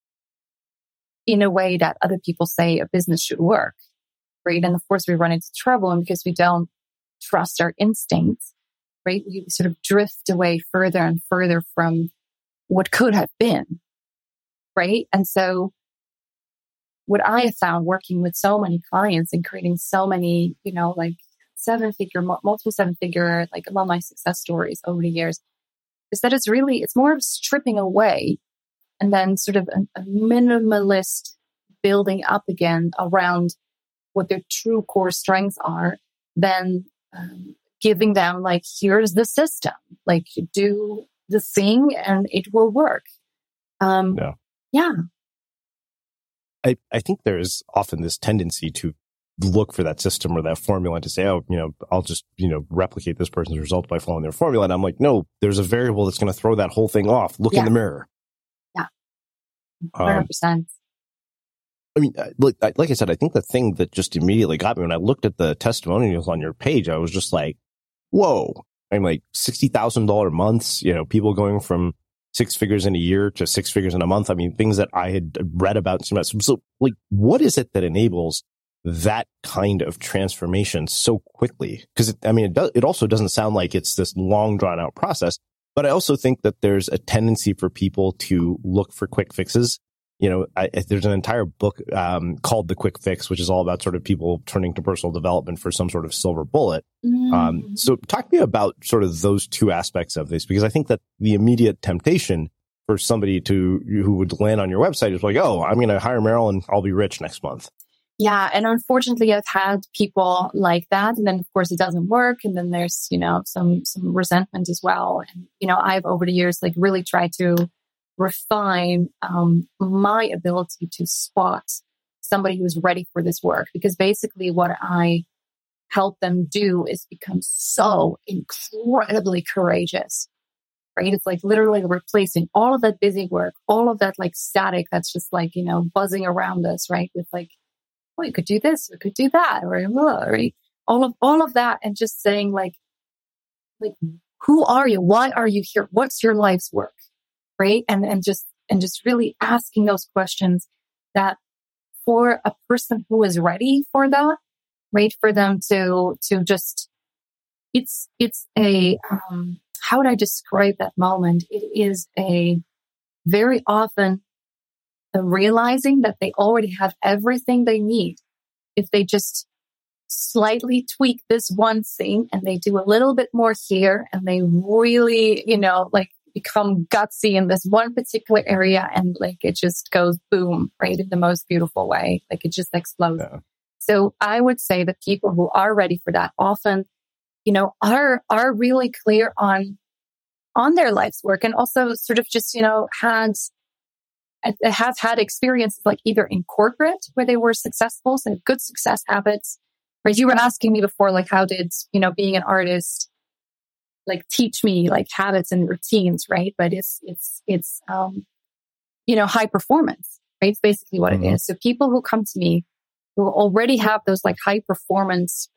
in a way that other people say a business should work, right? And of course, we run into trouble, and because we don't trust our instincts, right? We sort of drift away further and further from what could have been, right? And so what I have found working with so many clients and creating so many, multiple seven-figure, alumni success stories over the years, is that it's more of stripping away and then sort of a minimalist building up again around what their true core strengths are, than giving them here's the system, do the thing and it will work. Yeah. I think there's often this tendency to look for that system or that formula and to say, I'll just, replicate this person's result by following their formula. And I'm like, no, there's a variable that's going to throw that whole thing off. Look in the mirror. Yeah. 100%. I mean, like I said, I think the thing that just immediately got me when I looked at the testimonials on your page, I was just like, whoa, I'm like $60,000 months, people going from 6 figures in a year to 6 figures in a month. I mean, things that I had read about. So what is it that enables that kind of transformation so quickly? Because it also doesn't sound like it's this long drawn out process, but I also think that there's a tendency for people to look for quick fixes. There's an entire book called The Quick Fix, which is all about sort of people turning to personal development for some sort of silver bullet. So talk to me about sort of those two aspects of this, because I think that the immediate temptation for somebody who would land on your website is like, oh, I'm going to hire Meryl and I'll be rich next month. Yeah. And unfortunately, I've had people like that. And then, of course, it doesn't work. And then there's, some resentment as well. And, I've over the years, really tried to refine my ability to spot somebody who's ready for this work, because basically what I help them do is become so incredibly courageous, right? It's like literally replacing all of that busy work, all of that like static that's just like, buzzing around us, right? With like, oh, you could do this, you could do that, or right? All of that, and just saying like, who are you? Why are you here? What's your life's work? Right? And just really asking those questions that for a person who is ready for that, right? For them to just, it's a, how would I describe that moment? It is a very often realizing that they already have everything they need. If they just slightly tweak this one thing and they do a little bit more here and they really, become gutsy in this one particular area, and like it just goes boom, right? In the most beautiful way. Like it just explodes. Yeah. So I would say that people who are ready for that often, are really clear on their life's work, and also sort of just, have had experiences like either in corporate where they were successful, so good success habits. Right? You were asking me before, like, how did, being an artist, like teach me like habits and routines, right? But it's high performance, right? It's basically what it is. So people who come to me who already have those like high performance,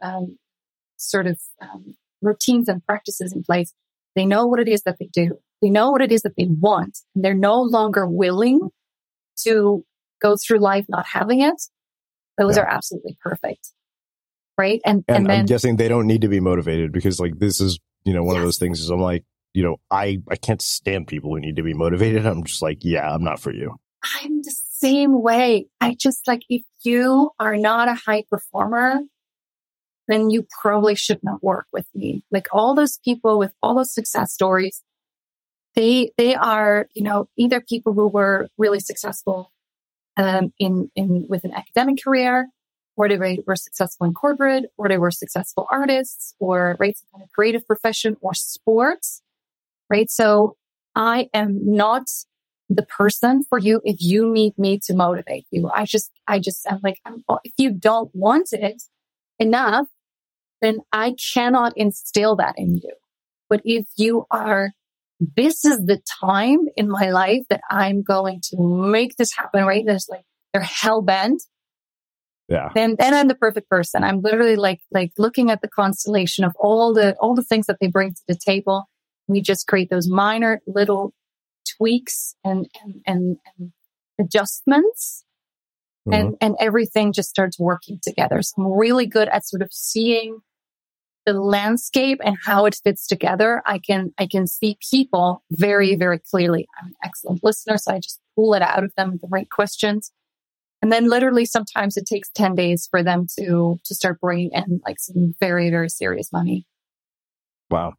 routines and practices in place, they know what it is that they do. They know what it is that they want. And they're no longer willing to go through life not having it. Those are absolutely perfect. Right. And then I'm guessing they don't need to be motivated, because like, this is, one of those things is I'm like, I can't stand people who need to be motivated. I'm just like, yeah, I'm not for you. I'm the same way. I just like, if you are not a high performer, then you probably should not work with me. Like all those people with all those success stories, they are, either people who were really successful with an academic career, or they were successful in corporate, or they were successful artists, or right, some kind of creative profession or sports, right? So I am not the person for you if you need me to motivate you. I'm like, if you don't want it enough, then I cannot instill that in you. But if you are, this is the time in my life that I'm going to make this happen, right? There's like, they're hell bent. Yeah. Then I'm the perfect person. I'm literally like looking at the constellation of all the things that they bring to the table. We just create those minor little tweaks and adjustments, and everything just starts working together. So I'm really good at sort of seeing the landscape and how it fits together. I can see people very, very clearly. I'm an excellent listener, so I just pull it out of them with the right questions. And then literally sometimes it takes 10 days for them to start bringing in like some very, very serious money. Wow.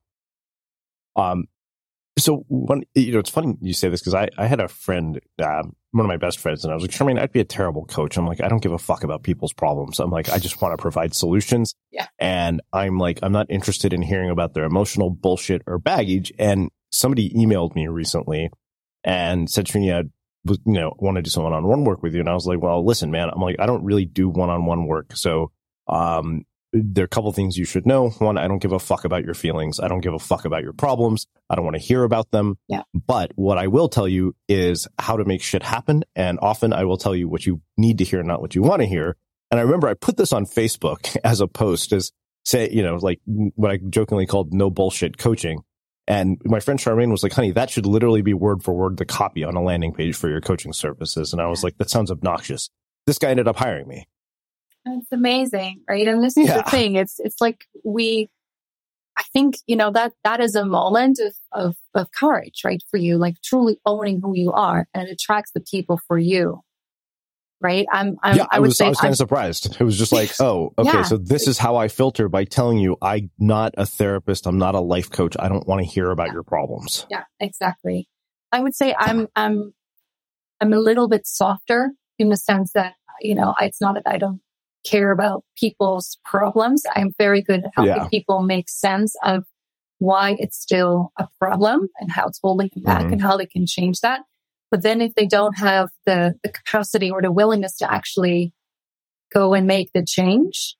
So it's funny you say this, because I had a friend, one of my best friends, and I was like, Charmaine, I'd be a terrible coach. I'm like, I don't give a fuck about people's problems. I'm like, I just want to provide solutions. Yeah. And I'm like, I'm not interested in hearing about their emotional bullshit or baggage. And somebody emailed me recently and said, Srini, want to do some one-on-one work with you. And I was like, well, listen, man, I'm like, I don't really do one-on-one work. So, there are a couple of things you should know. One, I don't give a fuck about your feelings. I don't give a fuck about your problems. I don't want to hear about them. Yeah. But what I will tell you is how to make shit happen. And often I will tell you what you need to hear, not what you want to hear. And I remember I put this on Facebook as a post, as say, like what I jokingly called no bullshit coaching. And my friend Charmaine was like, honey, that should literally be word for word the copy on a landing page for your coaching services. And I was like, that sounds obnoxious. This guy ended up hiring me. It's amazing, right? And this is the thing. It's like I think, that is a moment of courage, right? For you, like truly owning who you are, and it attracts the people for you. Right. I was kind of surprised. It was just like, oh, okay. So this is how I filter, by telling you I'm not a therapist. I'm not a life coach. I don't want to hear about your problems. Yeah, exactly. I would say I'm a little bit softer in the sense that, it's not that I don't care about people's problems. I'm very good at helping people make sense of why it's still a problem and how it's holding them back and how they can change that. But then if they don't have the capacity or the willingness to actually go and make the change,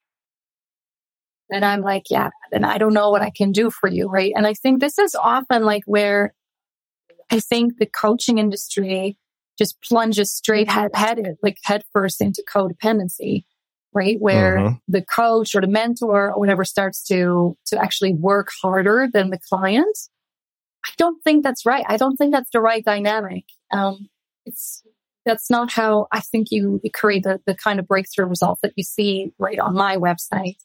then I'm like, then I don't know what I can do for you, right? And I think this is often like where I think the coaching industry just plunges straight headfirst into codependency, right? Where the coach or the mentor or whatever starts to actually work harder than the client. I don't think that's right. I don't think that's the right dynamic. That's not how I think you create the kind of breakthrough results that you see right on my website.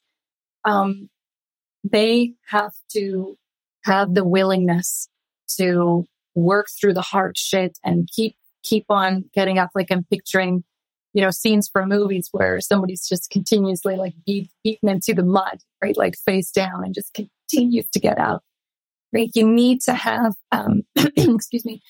They have to have the willingness to work through the hard shit and keep on getting up. Like I'm picturing, scenes from movies where somebody's just continuously like beaten into the mud, right? Like face down and just continues to get out, right? You need to have, excuse me,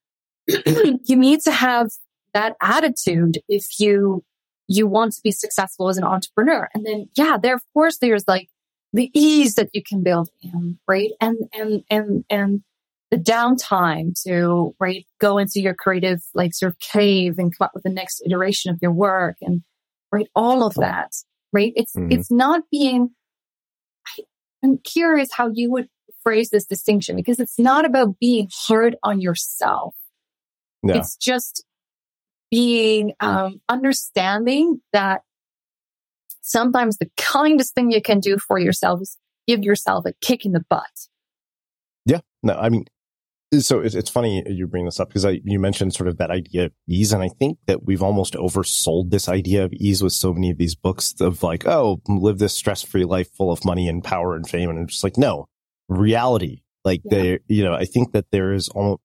you need to have that attitude if you want to be successful as an entrepreneur. And then, of course, there's like the ease that you can build in, right? And the downtime to, right, go into your creative, like sort of cave and come up with the next iteration of your work and, right, all of that, right? It's not being, I'm curious how you would phrase this distinction, because it's not about being hard on yourself. No. It's just being, understanding that sometimes the kindest thing you can do for yourself is give yourself a kick in the butt. Yeah. No, I mean, so it's funny you bring this up because you mentioned sort of that idea of ease. And I think that we've almost oversold this idea of ease with so many of these books of like, oh, live this stress-free life full of money and power and fame. And I'm just like, no, reality. Like I think that there is almost,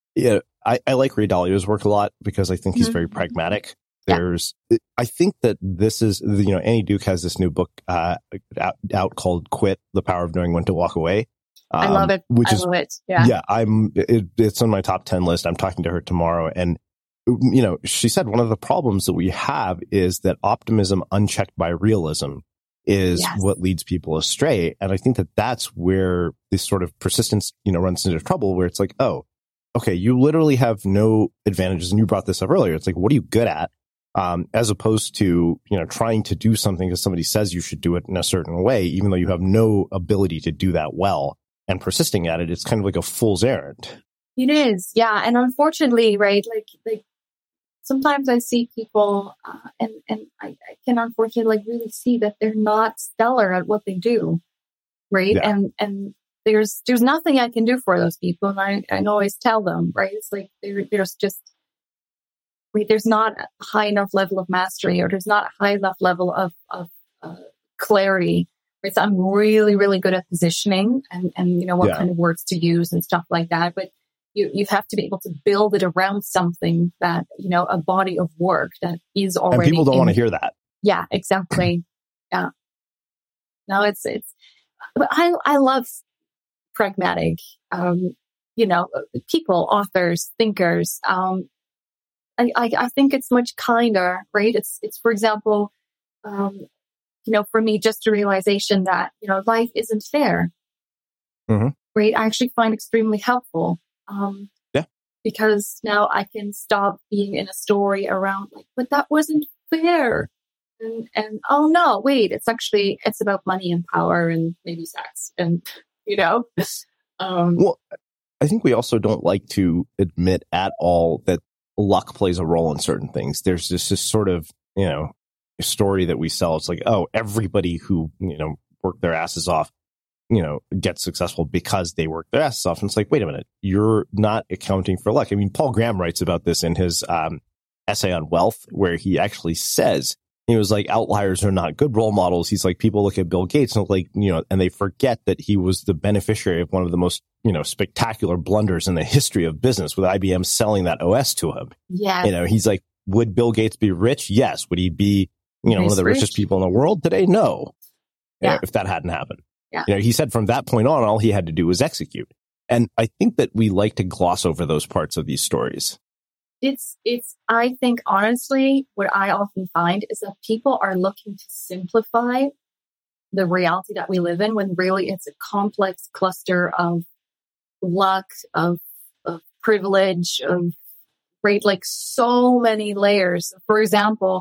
I like Ray Dalio's work a lot because I think he's very pragmatic. I think that this is, Annie Duke has this new book out called Quit, The Power of Knowing When to Walk Away. I love it. Love it. Yeah. It's on my top 10 list. I'm talking to her tomorrow. And, she said one of the problems that we have is that optimism unchecked by realism is what leads people astray. And I think that that's where this sort of persistence, runs into trouble where it's like, oh, okay, you literally have no advantages. And you brought this up earlier. It's like, what are you good at? As opposed to, trying to do something because somebody says you should do it in a certain way, even though you have no ability to do that well. And persisting at it, it's kind of like a fool's errand. It is, yeah. And unfortunately, right, like sometimes I see people, and I can unfortunately really see that they're not stellar at what they do, right? Yeah. And there's nothing I can do for those people, and I always tell them, right? It's like there's just, right, there's not a high enough level of mastery, or there's not a high enough level of clarity. Right. So I'm really, really good at positioning and what kind of words to use and stuff like that. But you have to be able to build it around something that, a body of work that is already. And people don't want to hear that. Yeah, exactly. Yeah. No, but I love pragmatic, people, authors, thinkers. I think it's much kinder, right? It's for example, for me, just a realization that, life isn't fair. Right. I actually find extremely helpful. Because now I can stop being in a story around like, but that wasn't fair. And oh no, wait, it's about money and power and maybe sex and, well, I think we also don't like to admit at all that luck plays a role in certain things. There's this sort of, story that we sell. It's like, oh, everybody who, worked their asses off, gets successful because they work their asses off. And it's like, wait a minute, you're not accounting for luck. I mean, Paul Graham writes about this in his essay on wealth, where he actually says, he was like, outliers are not good role models. He's like, people look at Bill Gates and like, and they forget that he was the beneficiary of one of the most, spectacular blunders in the history of business with IBM selling that OS to him. Yeah. He's like, would Bill Gates be rich? Yes. Would he be, one of the richest people in the world today? No. Yeah. If that hadn't happened. Yeah. He said from that point on, all he had to do was execute. And I think that we like to gloss over those parts of these stories. I think honestly, what I often find is that people are looking to simplify the reality that we live in when really it's a complex cluster of luck, of privilege, of right, like so many layers. For example,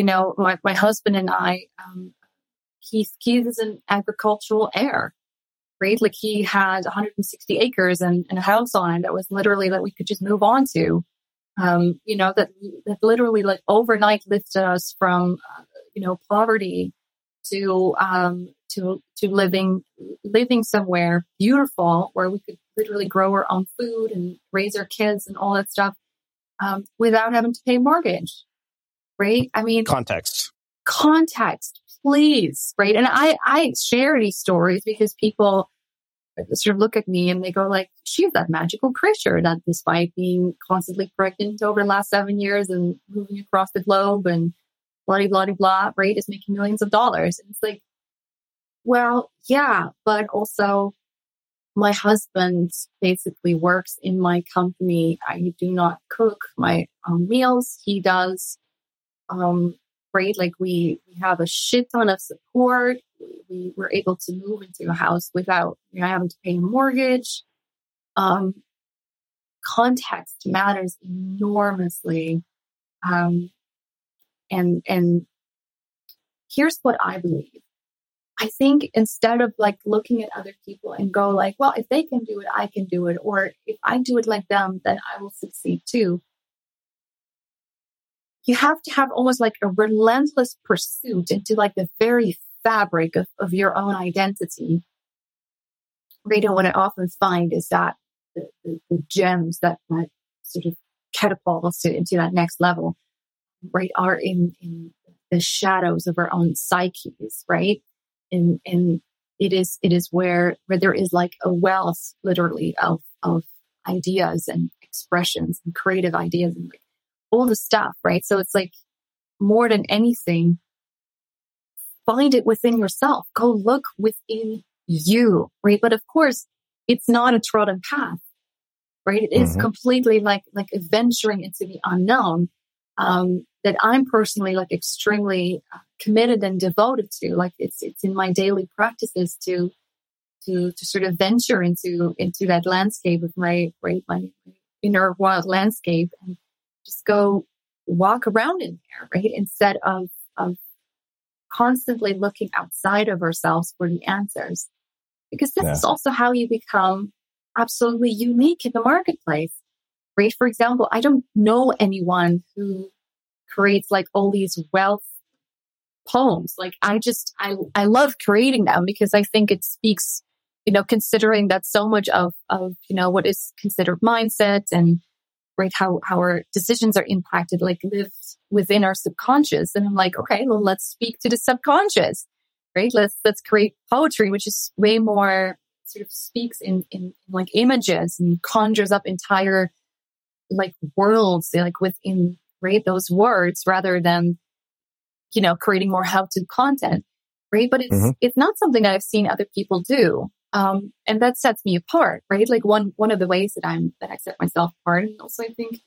my husband and I, Keith is an agricultural heir, right? Like he had 160 acres and a house on it that was literally that we could just move on to. That literally like overnight lifted us from, poverty to living somewhere beautiful where we could literally grow our own food and raise our kids and all that stuff, without having to pay mortgage, right? I mean, context, please, right? And I share these stories because people sort of look at me and they go like, she's that magical creature that despite being constantly pregnant over the last 7 years and moving across the globe and blah, blah, blah, blah, right, is making millions of dollars. And it's like, well, yeah, but also my husband basically works in my company. I do not cook my own meals. He does, right? Like we have a shit ton of support. We were able to move into a house without having to pay a mortgage. Context matters enormously. And here's what I believe. I think instead of like looking at other people and go like, well, if they can do it, I can do it. Or if I do it like them, then I will succeed too. You have to have almost like a relentless pursuit into like the very fabric of your own identity. Right. And what I often find is that the gems that sort of catapult us into that next level, right, are in the shadows of our own psyches, right? And it is where there is like a wealth literally of ideas and expressions and creative ideas and like all the stuff, right? So it's like more than anything, find it within yourself. Go look within you, right? But of course, it's not a trodden path, right? It is completely like venturing into the unknown. That I'm personally like extremely committed and devoted to. Like it's in my daily practices to sort of venture into that landscape of my inner wild landscape and just go walk around in there, right? Instead of constantly looking outside of ourselves for the answers. Because this is also how you become absolutely unique in the marketplace, right? For example, I don't know anyone who creates like all these wealth poems. Like I love creating them because I think it speaks, considering that so much of what is considered mindset and right, how our decisions are impacted, like lived within our subconscious. And I'm like, okay, well, let's speak to the subconscious, right? Let's create poetry, which is way more sort of speaks in like images and conjures up entire like worlds, like within, right, those words rather than, creating more how-to content, right? But it's not something that I've seen other people do. And that sets me apart, right? Like one of the ways that I set myself apart. And also I think,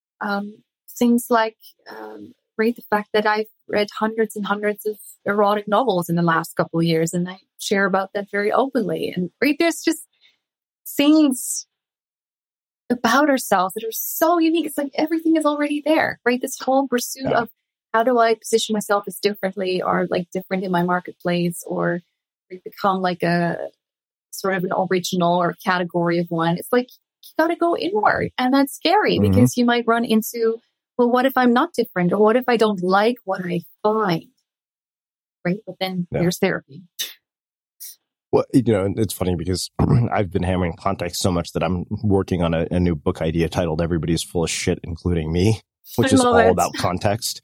things like, right, the fact that I've read hundreds and hundreds of erotic novels in the last couple of years, and I share about that very openly. And right, there's just things about ourselves that are so unique. It's like everything is already there, right? This whole pursuit of how do I position myself as differently or like different in my marketplace or become like a sort of an original or category of one. It's like, you got to go inward. And that's scary because you might run into, well, what if I'm not different? Or what if I don't like what I find? Right. But then there's therapy. Well, it's funny because I've been hammering context so much that I'm working on a new book idea titled Everybody's Full of Shit, Including Me, which is all about context.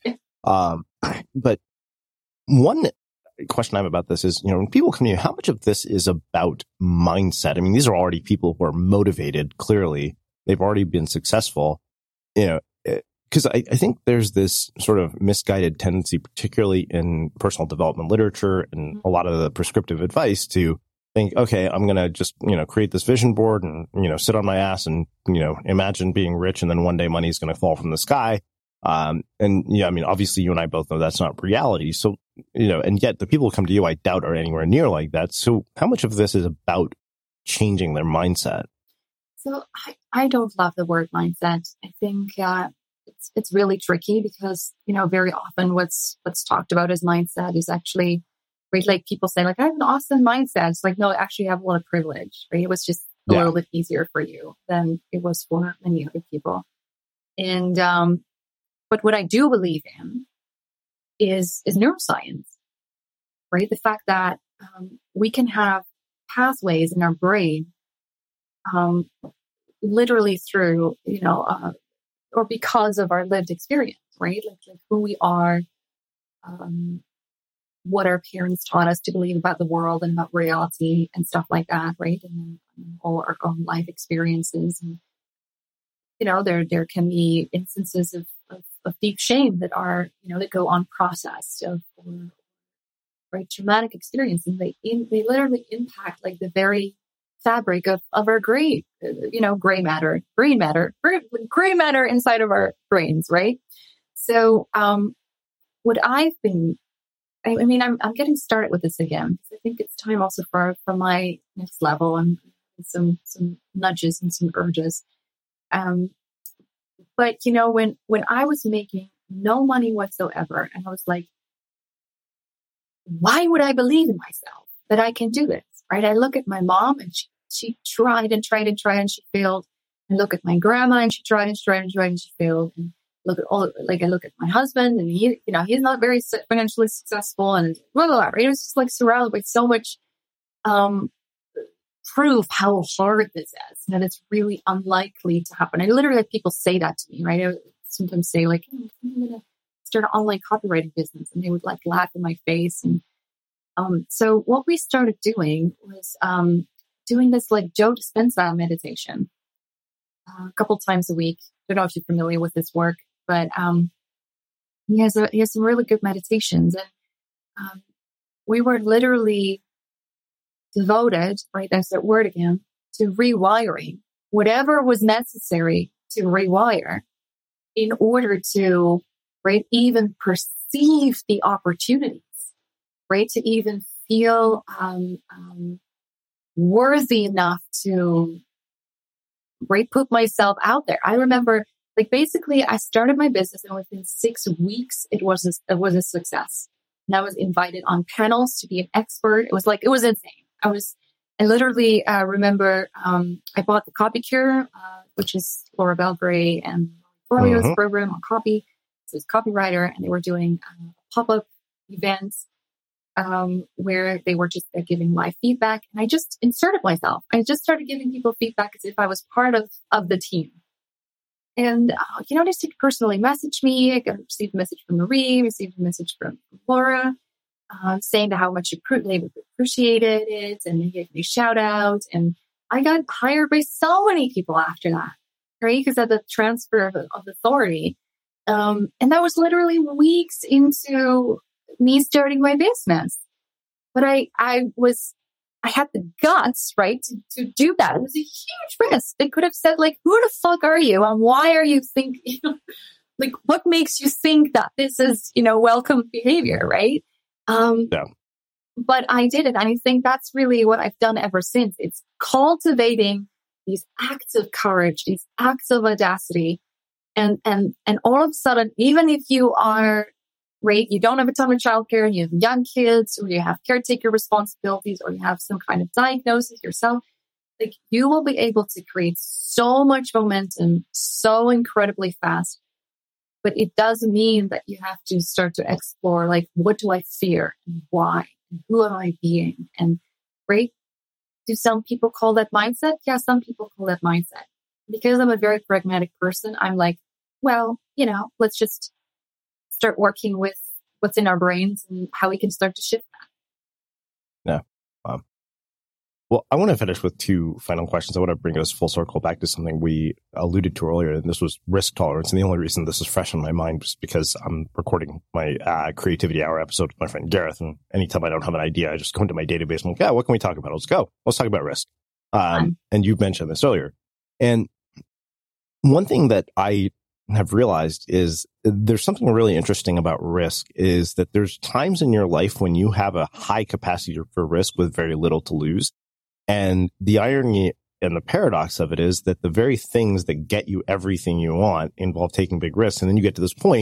But one question I have about this is, when people come to you, how much of this is about mindset? I mean, these are already people who are motivated. Clearly, they've already been successful, because I think there's this sort of misguided tendency, particularly in personal development literature and a lot of the prescriptive advice, to think, okay, I'm going to just, create this vision board and, sit on my ass and, imagine being rich. And then one day money's going to fall from the sky. Obviously you and I both know that's not reality. So, and yet the people who come to you, I doubt are anywhere near like that. So how much of this is about changing their mindset? So I don't love the word mindset. I think, it's really tricky because, very often what's talked about as mindset is actually right? Like people say, like, I have an awesome mindset. It's like, no, actually you have a lot of privilege, right? It was just a little bit easier for you than it was for many other people. And, but what I do believe in is neuroscience, right? The fact that we can have pathways in our brain, literally through, or because of our lived experience, right? Like who we are, what our parents taught us to believe about the world and about reality and stuff like that, right? And all our own life experiences. And, there can be instances of deep shame that are, that go unprocessed or traumatic experience. And they literally impact like the very fabric of our gray matter inside of our brains, right? So, what I've been, I'm getting started with this again. I think it's time also for my next level and some nudges and some urges. But when I was making no money whatsoever, and I was like, why would I believe in myself that I can do this? Right? I look at my mom and she tried and tried and tried and she failed. I look at my grandma and she tried and tried and tried and she failed. And I look at my husband and he's not very financially successful and blah, blah, blah, right? It was just like surrounded by so much, proof how hard this is, that it's really unlikely to happen. I literally had people say that to me, right? I would sometimes say like, I'm going to start an online copywriting business, and they would like laugh in my face. And, so what we started doing was, doing this like Joe Dispenza meditation, a couple times a week. I don't know if you're familiar with his work, but, he has some really good meditations, and, we were literally devoted, right? That's that word again, to rewiring whatever was necessary to rewire in order to, right, even perceive the opportunities, right? To even feel, worthy enough to, right, put myself out there. I remember, like, basically I started my business and within 6 weeks, it was a success. And I was invited on panels to be an expert. It was insane. I literally remember I bought the Copy Cure, which is Laura Belgray and Orio's program on copy. So it's copywriter, and they were doing pop-up events where they were just giving live feedback. And I just inserted myself. I just started giving people feedback as if I was part of the team. And, they just personally messaged me. I received a message from Marie, received a message from Laura. Saying how much they appreciated it, and they gave me a shout out. And I got hired by so many people after that, right? Because of the transfer of authority. And that was literally weeks into me starting my business. But I had the guts, right, to do that. It was a huge risk. They could have said, like, who the fuck are you? And why are you thinking, like, what makes you think that this is, welcome behavior, right? But I did it. And I think that's really what I've done ever since. It's cultivating these acts of courage, these acts of audacity. And all of a sudden, even if you are, right, you don't have a ton of childcare and you have young kids, or you have caretaker responsibilities, or you have some kind of diagnosis yourself, like, you will be able to create so much momentum so incredibly fast. But it doesn't mean that you have to start to explore, like, what do I fear and why? And who am I being? And, right, do some people call that mindset? Yeah, some people call that mindset. Because I'm a very pragmatic person, I'm like, well, let's just start working with what's in our brains and how we can start to shift that. Yeah. Well, I want to finish with two final questions. I want to bring us full circle back to something we alluded to earlier, and this was risk tolerance. And the only reason this is fresh in my mind is because I'm recording my Creativity Hour episode with my friend Gareth. And anytime I don't have an idea, I just go into my database and I'm like, yeah, what can we talk about? Let's go. Let's talk about risk. And you mentioned this earlier. And one thing that I have realized is there's something really interesting about risk is that there's times in your life when you have a high capacity for risk with very little to lose. And the irony and the paradox of it is that the very things that get you everything you want involve taking big risks. And then you get to this point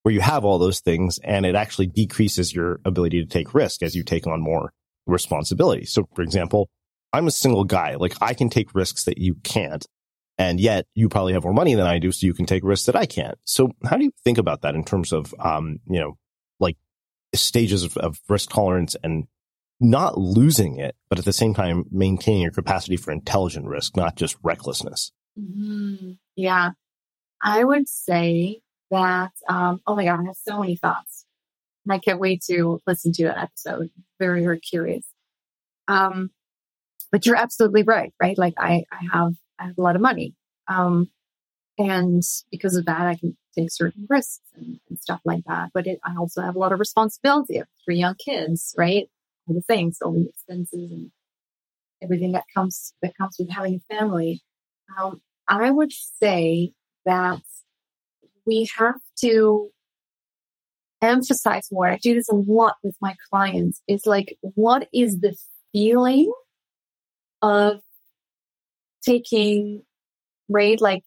where you have all those things, and it actually decreases your ability to take risk as you take on more responsibility. So, for example, I'm a single guy. Like, I can take risks that you can't. And yet you probably have more money than I do, so you can take risks that I can't. So how do you think about that in terms of, like stages of risk tolerance and not losing it, but at the same time maintaining your capacity for intelligent risk, not just recklessness? Mm-hmm. Yeah, I would say that, oh my God, I have so many thoughts. And I can't wait to listen to that episode. Very, very curious. But you're absolutely right? Like I have a lot of money. And because of that, I can take certain risks and stuff like that. But I also have a lot of responsibility. I have 3 young kids, right? All the things, all the expenses and everything that comes with having a family. I would say that we have to emphasize more. I do this a lot with my clients. Is like, what is the feeling of taking, right? Like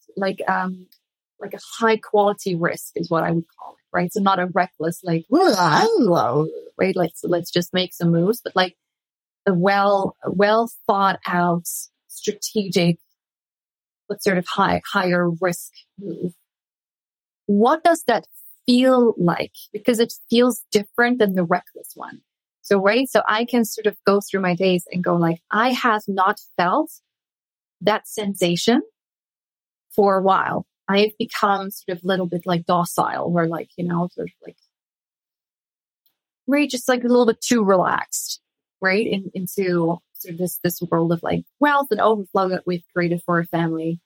a high quality risk is what I would call it, right? So not a reckless, like, right? Like, so let's just make some moves, but like a well thought out, strategic, but sort of higher risk move. What does that feel like? Because it feels different than the reckless one. So, right. So I can sort of go through my days and go like, I have not felt that sensation for a while. I've become sort of a little bit like docile, where like, sort of like, right, just like a little bit too relaxed, right, into sort of this world of like wealth and overflow that we've created for our family.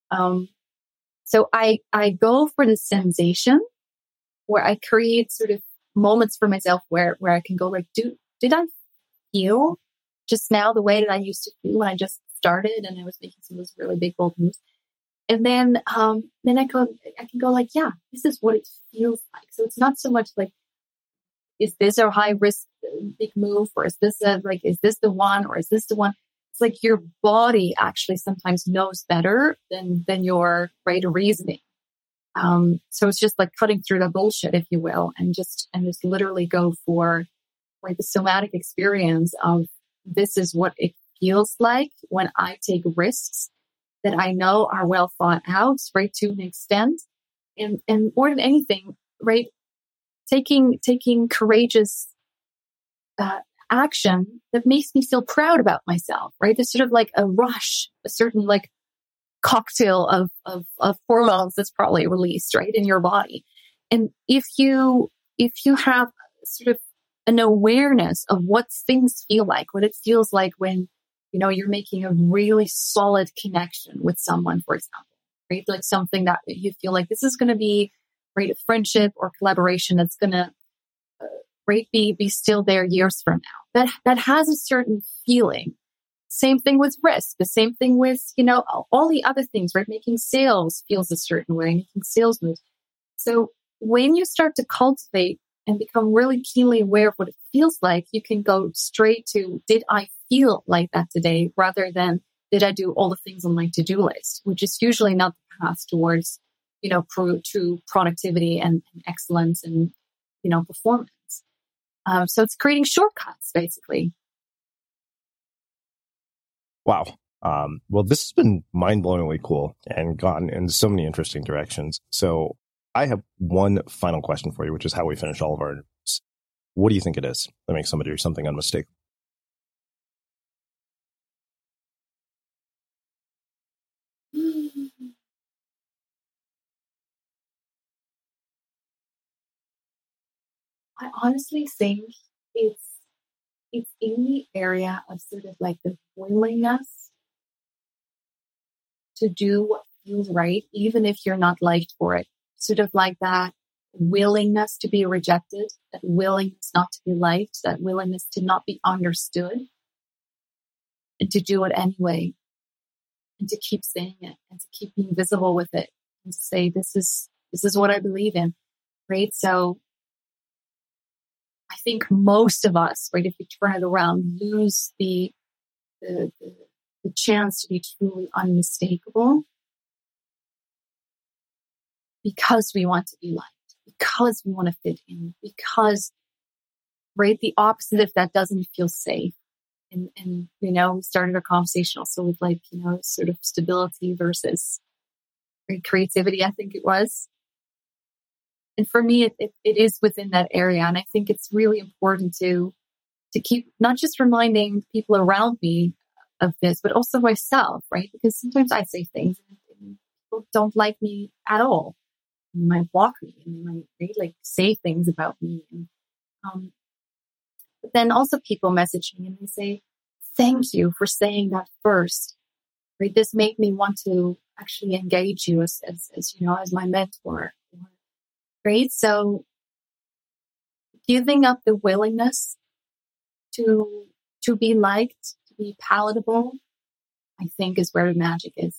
So I go for the sensation where I create sort of moments for myself where I can go like, did I feel just now the way that I used to feel when I just started and I was making some of those really big, bold moves? And then I can go like, yeah, this is what it feels like. So it's not so much like, is this a high risk big move, or is this is this the one, or is this the one? It's like your body actually sometimes knows better than your right reasoning. So it's just like cutting through the bullshit, if you will, and just literally go for like the somatic experience of, this is what it feels like when I take risks that I know are well thought out, right, to an extent. And more than anything, right, taking courageous action that makes me feel proud about myself, right? There's sort of like a rush, a certain like cocktail of hormones that's probably released, right, in your body. And if you have sort of an awareness of what things feel like, what it feels like when, you're making a really solid connection with someone, for example, right? Like something that you feel like this is going to be, right, a friendship or collaboration that's going to, right, be still there years from now. That has a certain feeling. Same thing with risk. The same thing with, all the other things, right? Making sales feels a certain way, making sales moves. So when you start to cultivate and become really keenly aware of what it feels like, you can go straight to, did I feel like that today, rather than did I do all the things on my to-do list, which is usually not the path towards, true productivity and excellence and, performance. So it's creating shortcuts, basically. Wow. Well, this has been mind-blowingly cool and gone in so many interesting directions. So I have one final question for you, which is how we finish all of our interviews. What do you think it is that makes somebody do something unmistakable? I honestly think it's in the area of sort of like the willingness to do what feels right, even if you're not liked for it. Sort of like that willingness to be rejected, that willingness not to be liked, that willingness to not be understood, and to do it anyway, and to keep saying it, and to keep being visible with it, and to say, this is what I believe in, right? So I think most of us, right, if we turn it around, lose the chance to be truly unmistakable because we want to be liked, because we want to fit in, because, right, the opposite of that doesn't feel safe. And we started our conversation also with sort of stability versus creativity, I think it was. And for me, it is within that area. And I think it's really important to keep not just reminding people around me of this, but also myself, right? Because sometimes I say things and people don't like me at all. They might block me and they might say things about me. And, but then also people message me and they say, thank you for saying that first, right? This made me want to actually engage you as my mentor, right? So giving up the willingness to be liked, to be palatable, I think is where the magic is.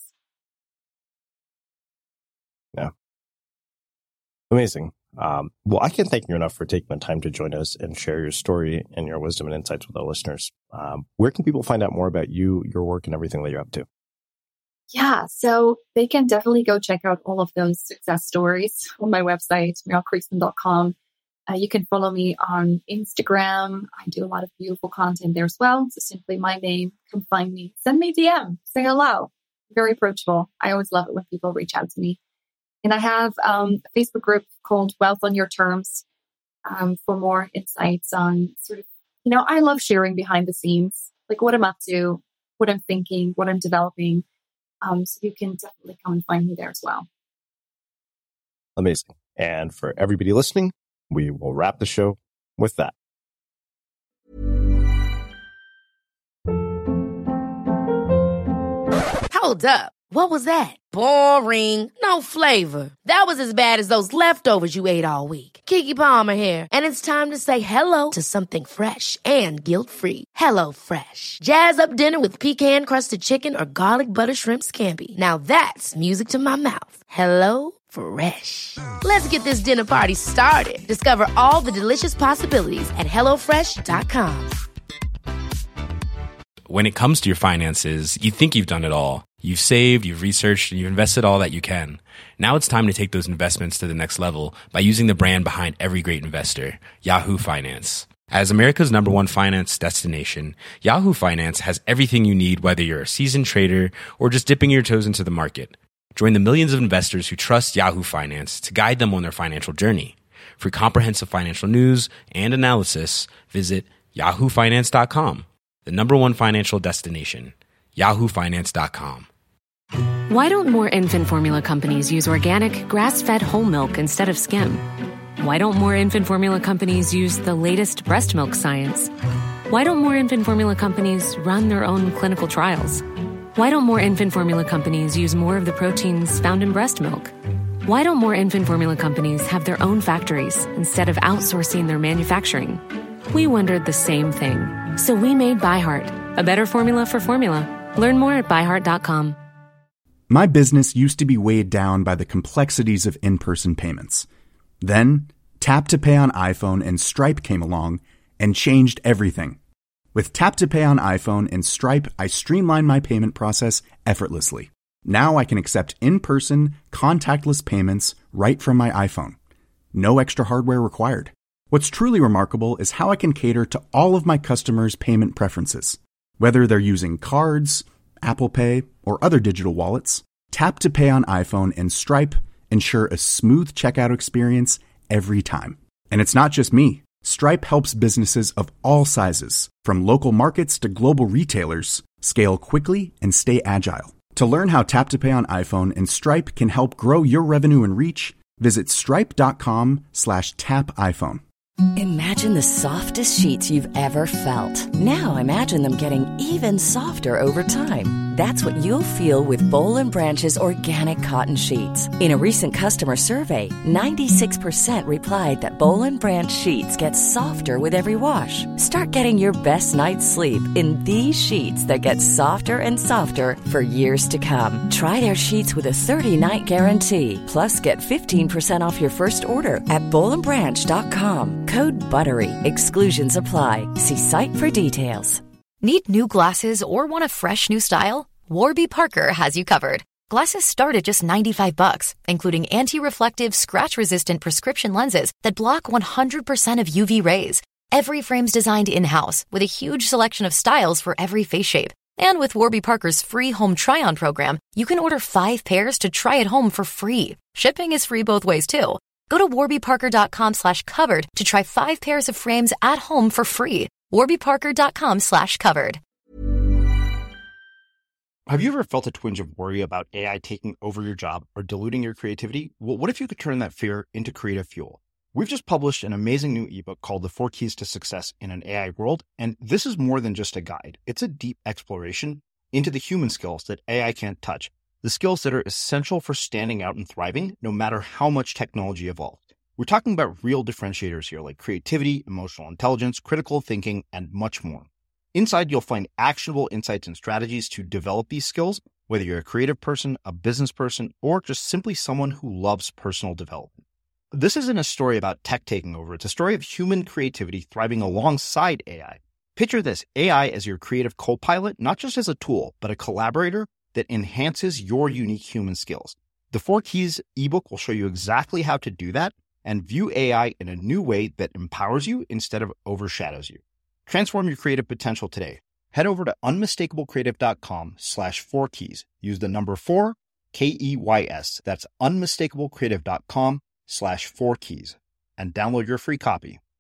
Yeah. Amazing. Well, I can't thank you enough for taking the time to join us and share your story and your wisdom and insights with our listeners. Where can people find out more about you, your work, and everything that you're up to? Yeah, so they can definitely go check out all of those success stories on my website, merylkreeksman.com. You can follow me on Instagram. I do a lot of beautiful content there as well. So simply my name, come find me, send me a DM, say hello. Very approachable. I always love it when people reach out to me. And I have a Facebook group called Wealth on Your Terms for more insights on sort of, I love sharing behind the scenes, like what I'm up to, what I'm thinking, what I'm developing. So you can definitely come and find me there as well. Amazing. And for everybody listening, we will wrap the show with that. Hold up. What was that? Boring. No flavor. That was as bad as those leftovers you ate all week. Keke Palmer here. And it's time to say hello to something fresh and guilt-free. Hello Fresh. Jazz up dinner with pecan-crusted chicken or garlic butter shrimp scampi. Now that's music to my mouth. Hello Fresh. Let's get this dinner party started. Discover all the delicious possibilities at HelloFresh.com. When it comes to your finances, you think you've done it all. You've saved, you've researched, and you've invested all that you can. Now it's time to take those investments to the next level by using the brand behind every great investor, Yahoo Finance. As America's #1 finance destination, Yahoo Finance has everything you need, whether you're a seasoned trader or just dipping your toes into the market. Join the millions of investors who trust Yahoo Finance to guide them on their financial journey. For comprehensive financial news and analysis, visit yahoofinance.com, the #1 financial destination, yahoofinance.com. Why don't more infant formula companies use organic, grass-fed whole milk instead of skim? Why don't more infant formula companies use the latest breast milk science? Why don't more infant formula companies run their own clinical trials? Why don't more infant formula companies use more of the proteins found in breast milk? Why don't more infant formula companies have their own factories instead of outsourcing their manufacturing? We wondered the same thing. So we made ByHeart, a better formula for formula. Learn more at byheart.com. My business used to be weighed down by the complexities of in-person payments. Then, Tap to Pay on iPhone and Stripe came along and changed everything. With Tap to Pay on iPhone and Stripe, I streamlined my payment process effortlessly. Now I can accept in-person, contactless payments right from my iPhone. No extra hardware required. What's truly remarkable is how I can cater to all of my customers' payment preferences. Whether they're using cards, Apple Pay, or other digital wallets, Tap to Pay on iPhone and Stripe ensure a smooth checkout experience every time. And it's not just me. Stripe helps businesses of all sizes, from local markets to global retailers, scale quickly and stay agile. To learn how Tap to Pay on iPhone and Stripe can help grow your revenue and reach, visit stripe.com/tapiphone. Imagine the softest sheets you've ever felt. Now imagine them getting even softer over time. That's what you'll feel with Boll & Branch's organic cotton sheets. In a recent customer survey, 96% replied that Boll & Branch sheets get softer with every wash. Start getting your best night's sleep in these sheets that get softer and softer for years to come. Try their sheets with a 30-night guarantee. Plus, get 15% off your first order at bollandbranch.com. Code BUTTERY. Exclusions apply. See site for details. Need new glasses or want a fresh new style? Warby Parker has you covered. Glasses start at just $95, including anti-reflective, scratch-resistant prescription lenses that block 100% of UV rays. Every frame's designed in-house with a huge selection of styles for every face shape. And with Warby Parker's free home try-on program, you can order 5 pairs to try at home for free. Shipping is free both ways, too. Go to warbyparker.com/covered to try 5 pairs of frames at home for free. warbyparker.com/covered. Have you ever felt a twinge of worry about AI taking over your job or diluting your creativity? Well, what if you could turn that fear into creative fuel? We've just published an amazing new ebook called The 4 Keys to Success in an AI World, and this is more than just a guide. It's a deep exploration into the human skills that AI can't touch, the skills that are essential for standing out and thriving, no matter how much technology evolved. We're talking about real differentiators here, like creativity, emotional intelligence, critical thinking, and much more. Inside, you'll find actionable insights and strategies to develop these skills, whether you're a creative person, a business person, or just simply someone who loves personal development. This isn't a story about tech taking over. It's a story of human creativity thriving alongside AI. Picture this, AI as your creative co-pilot, not just as a tool, but a collaborator that enhances your unique human skills. The 4 Keys ebook will show you exactly how to do that and view AI in a new way that empowers you instead of overshadows you. Transform your creative potential today. Head over to unmistakablecreative.com/4keys. Use the number 4, KEYS. That's unmistakablecreative.com/4keys and download your free copy.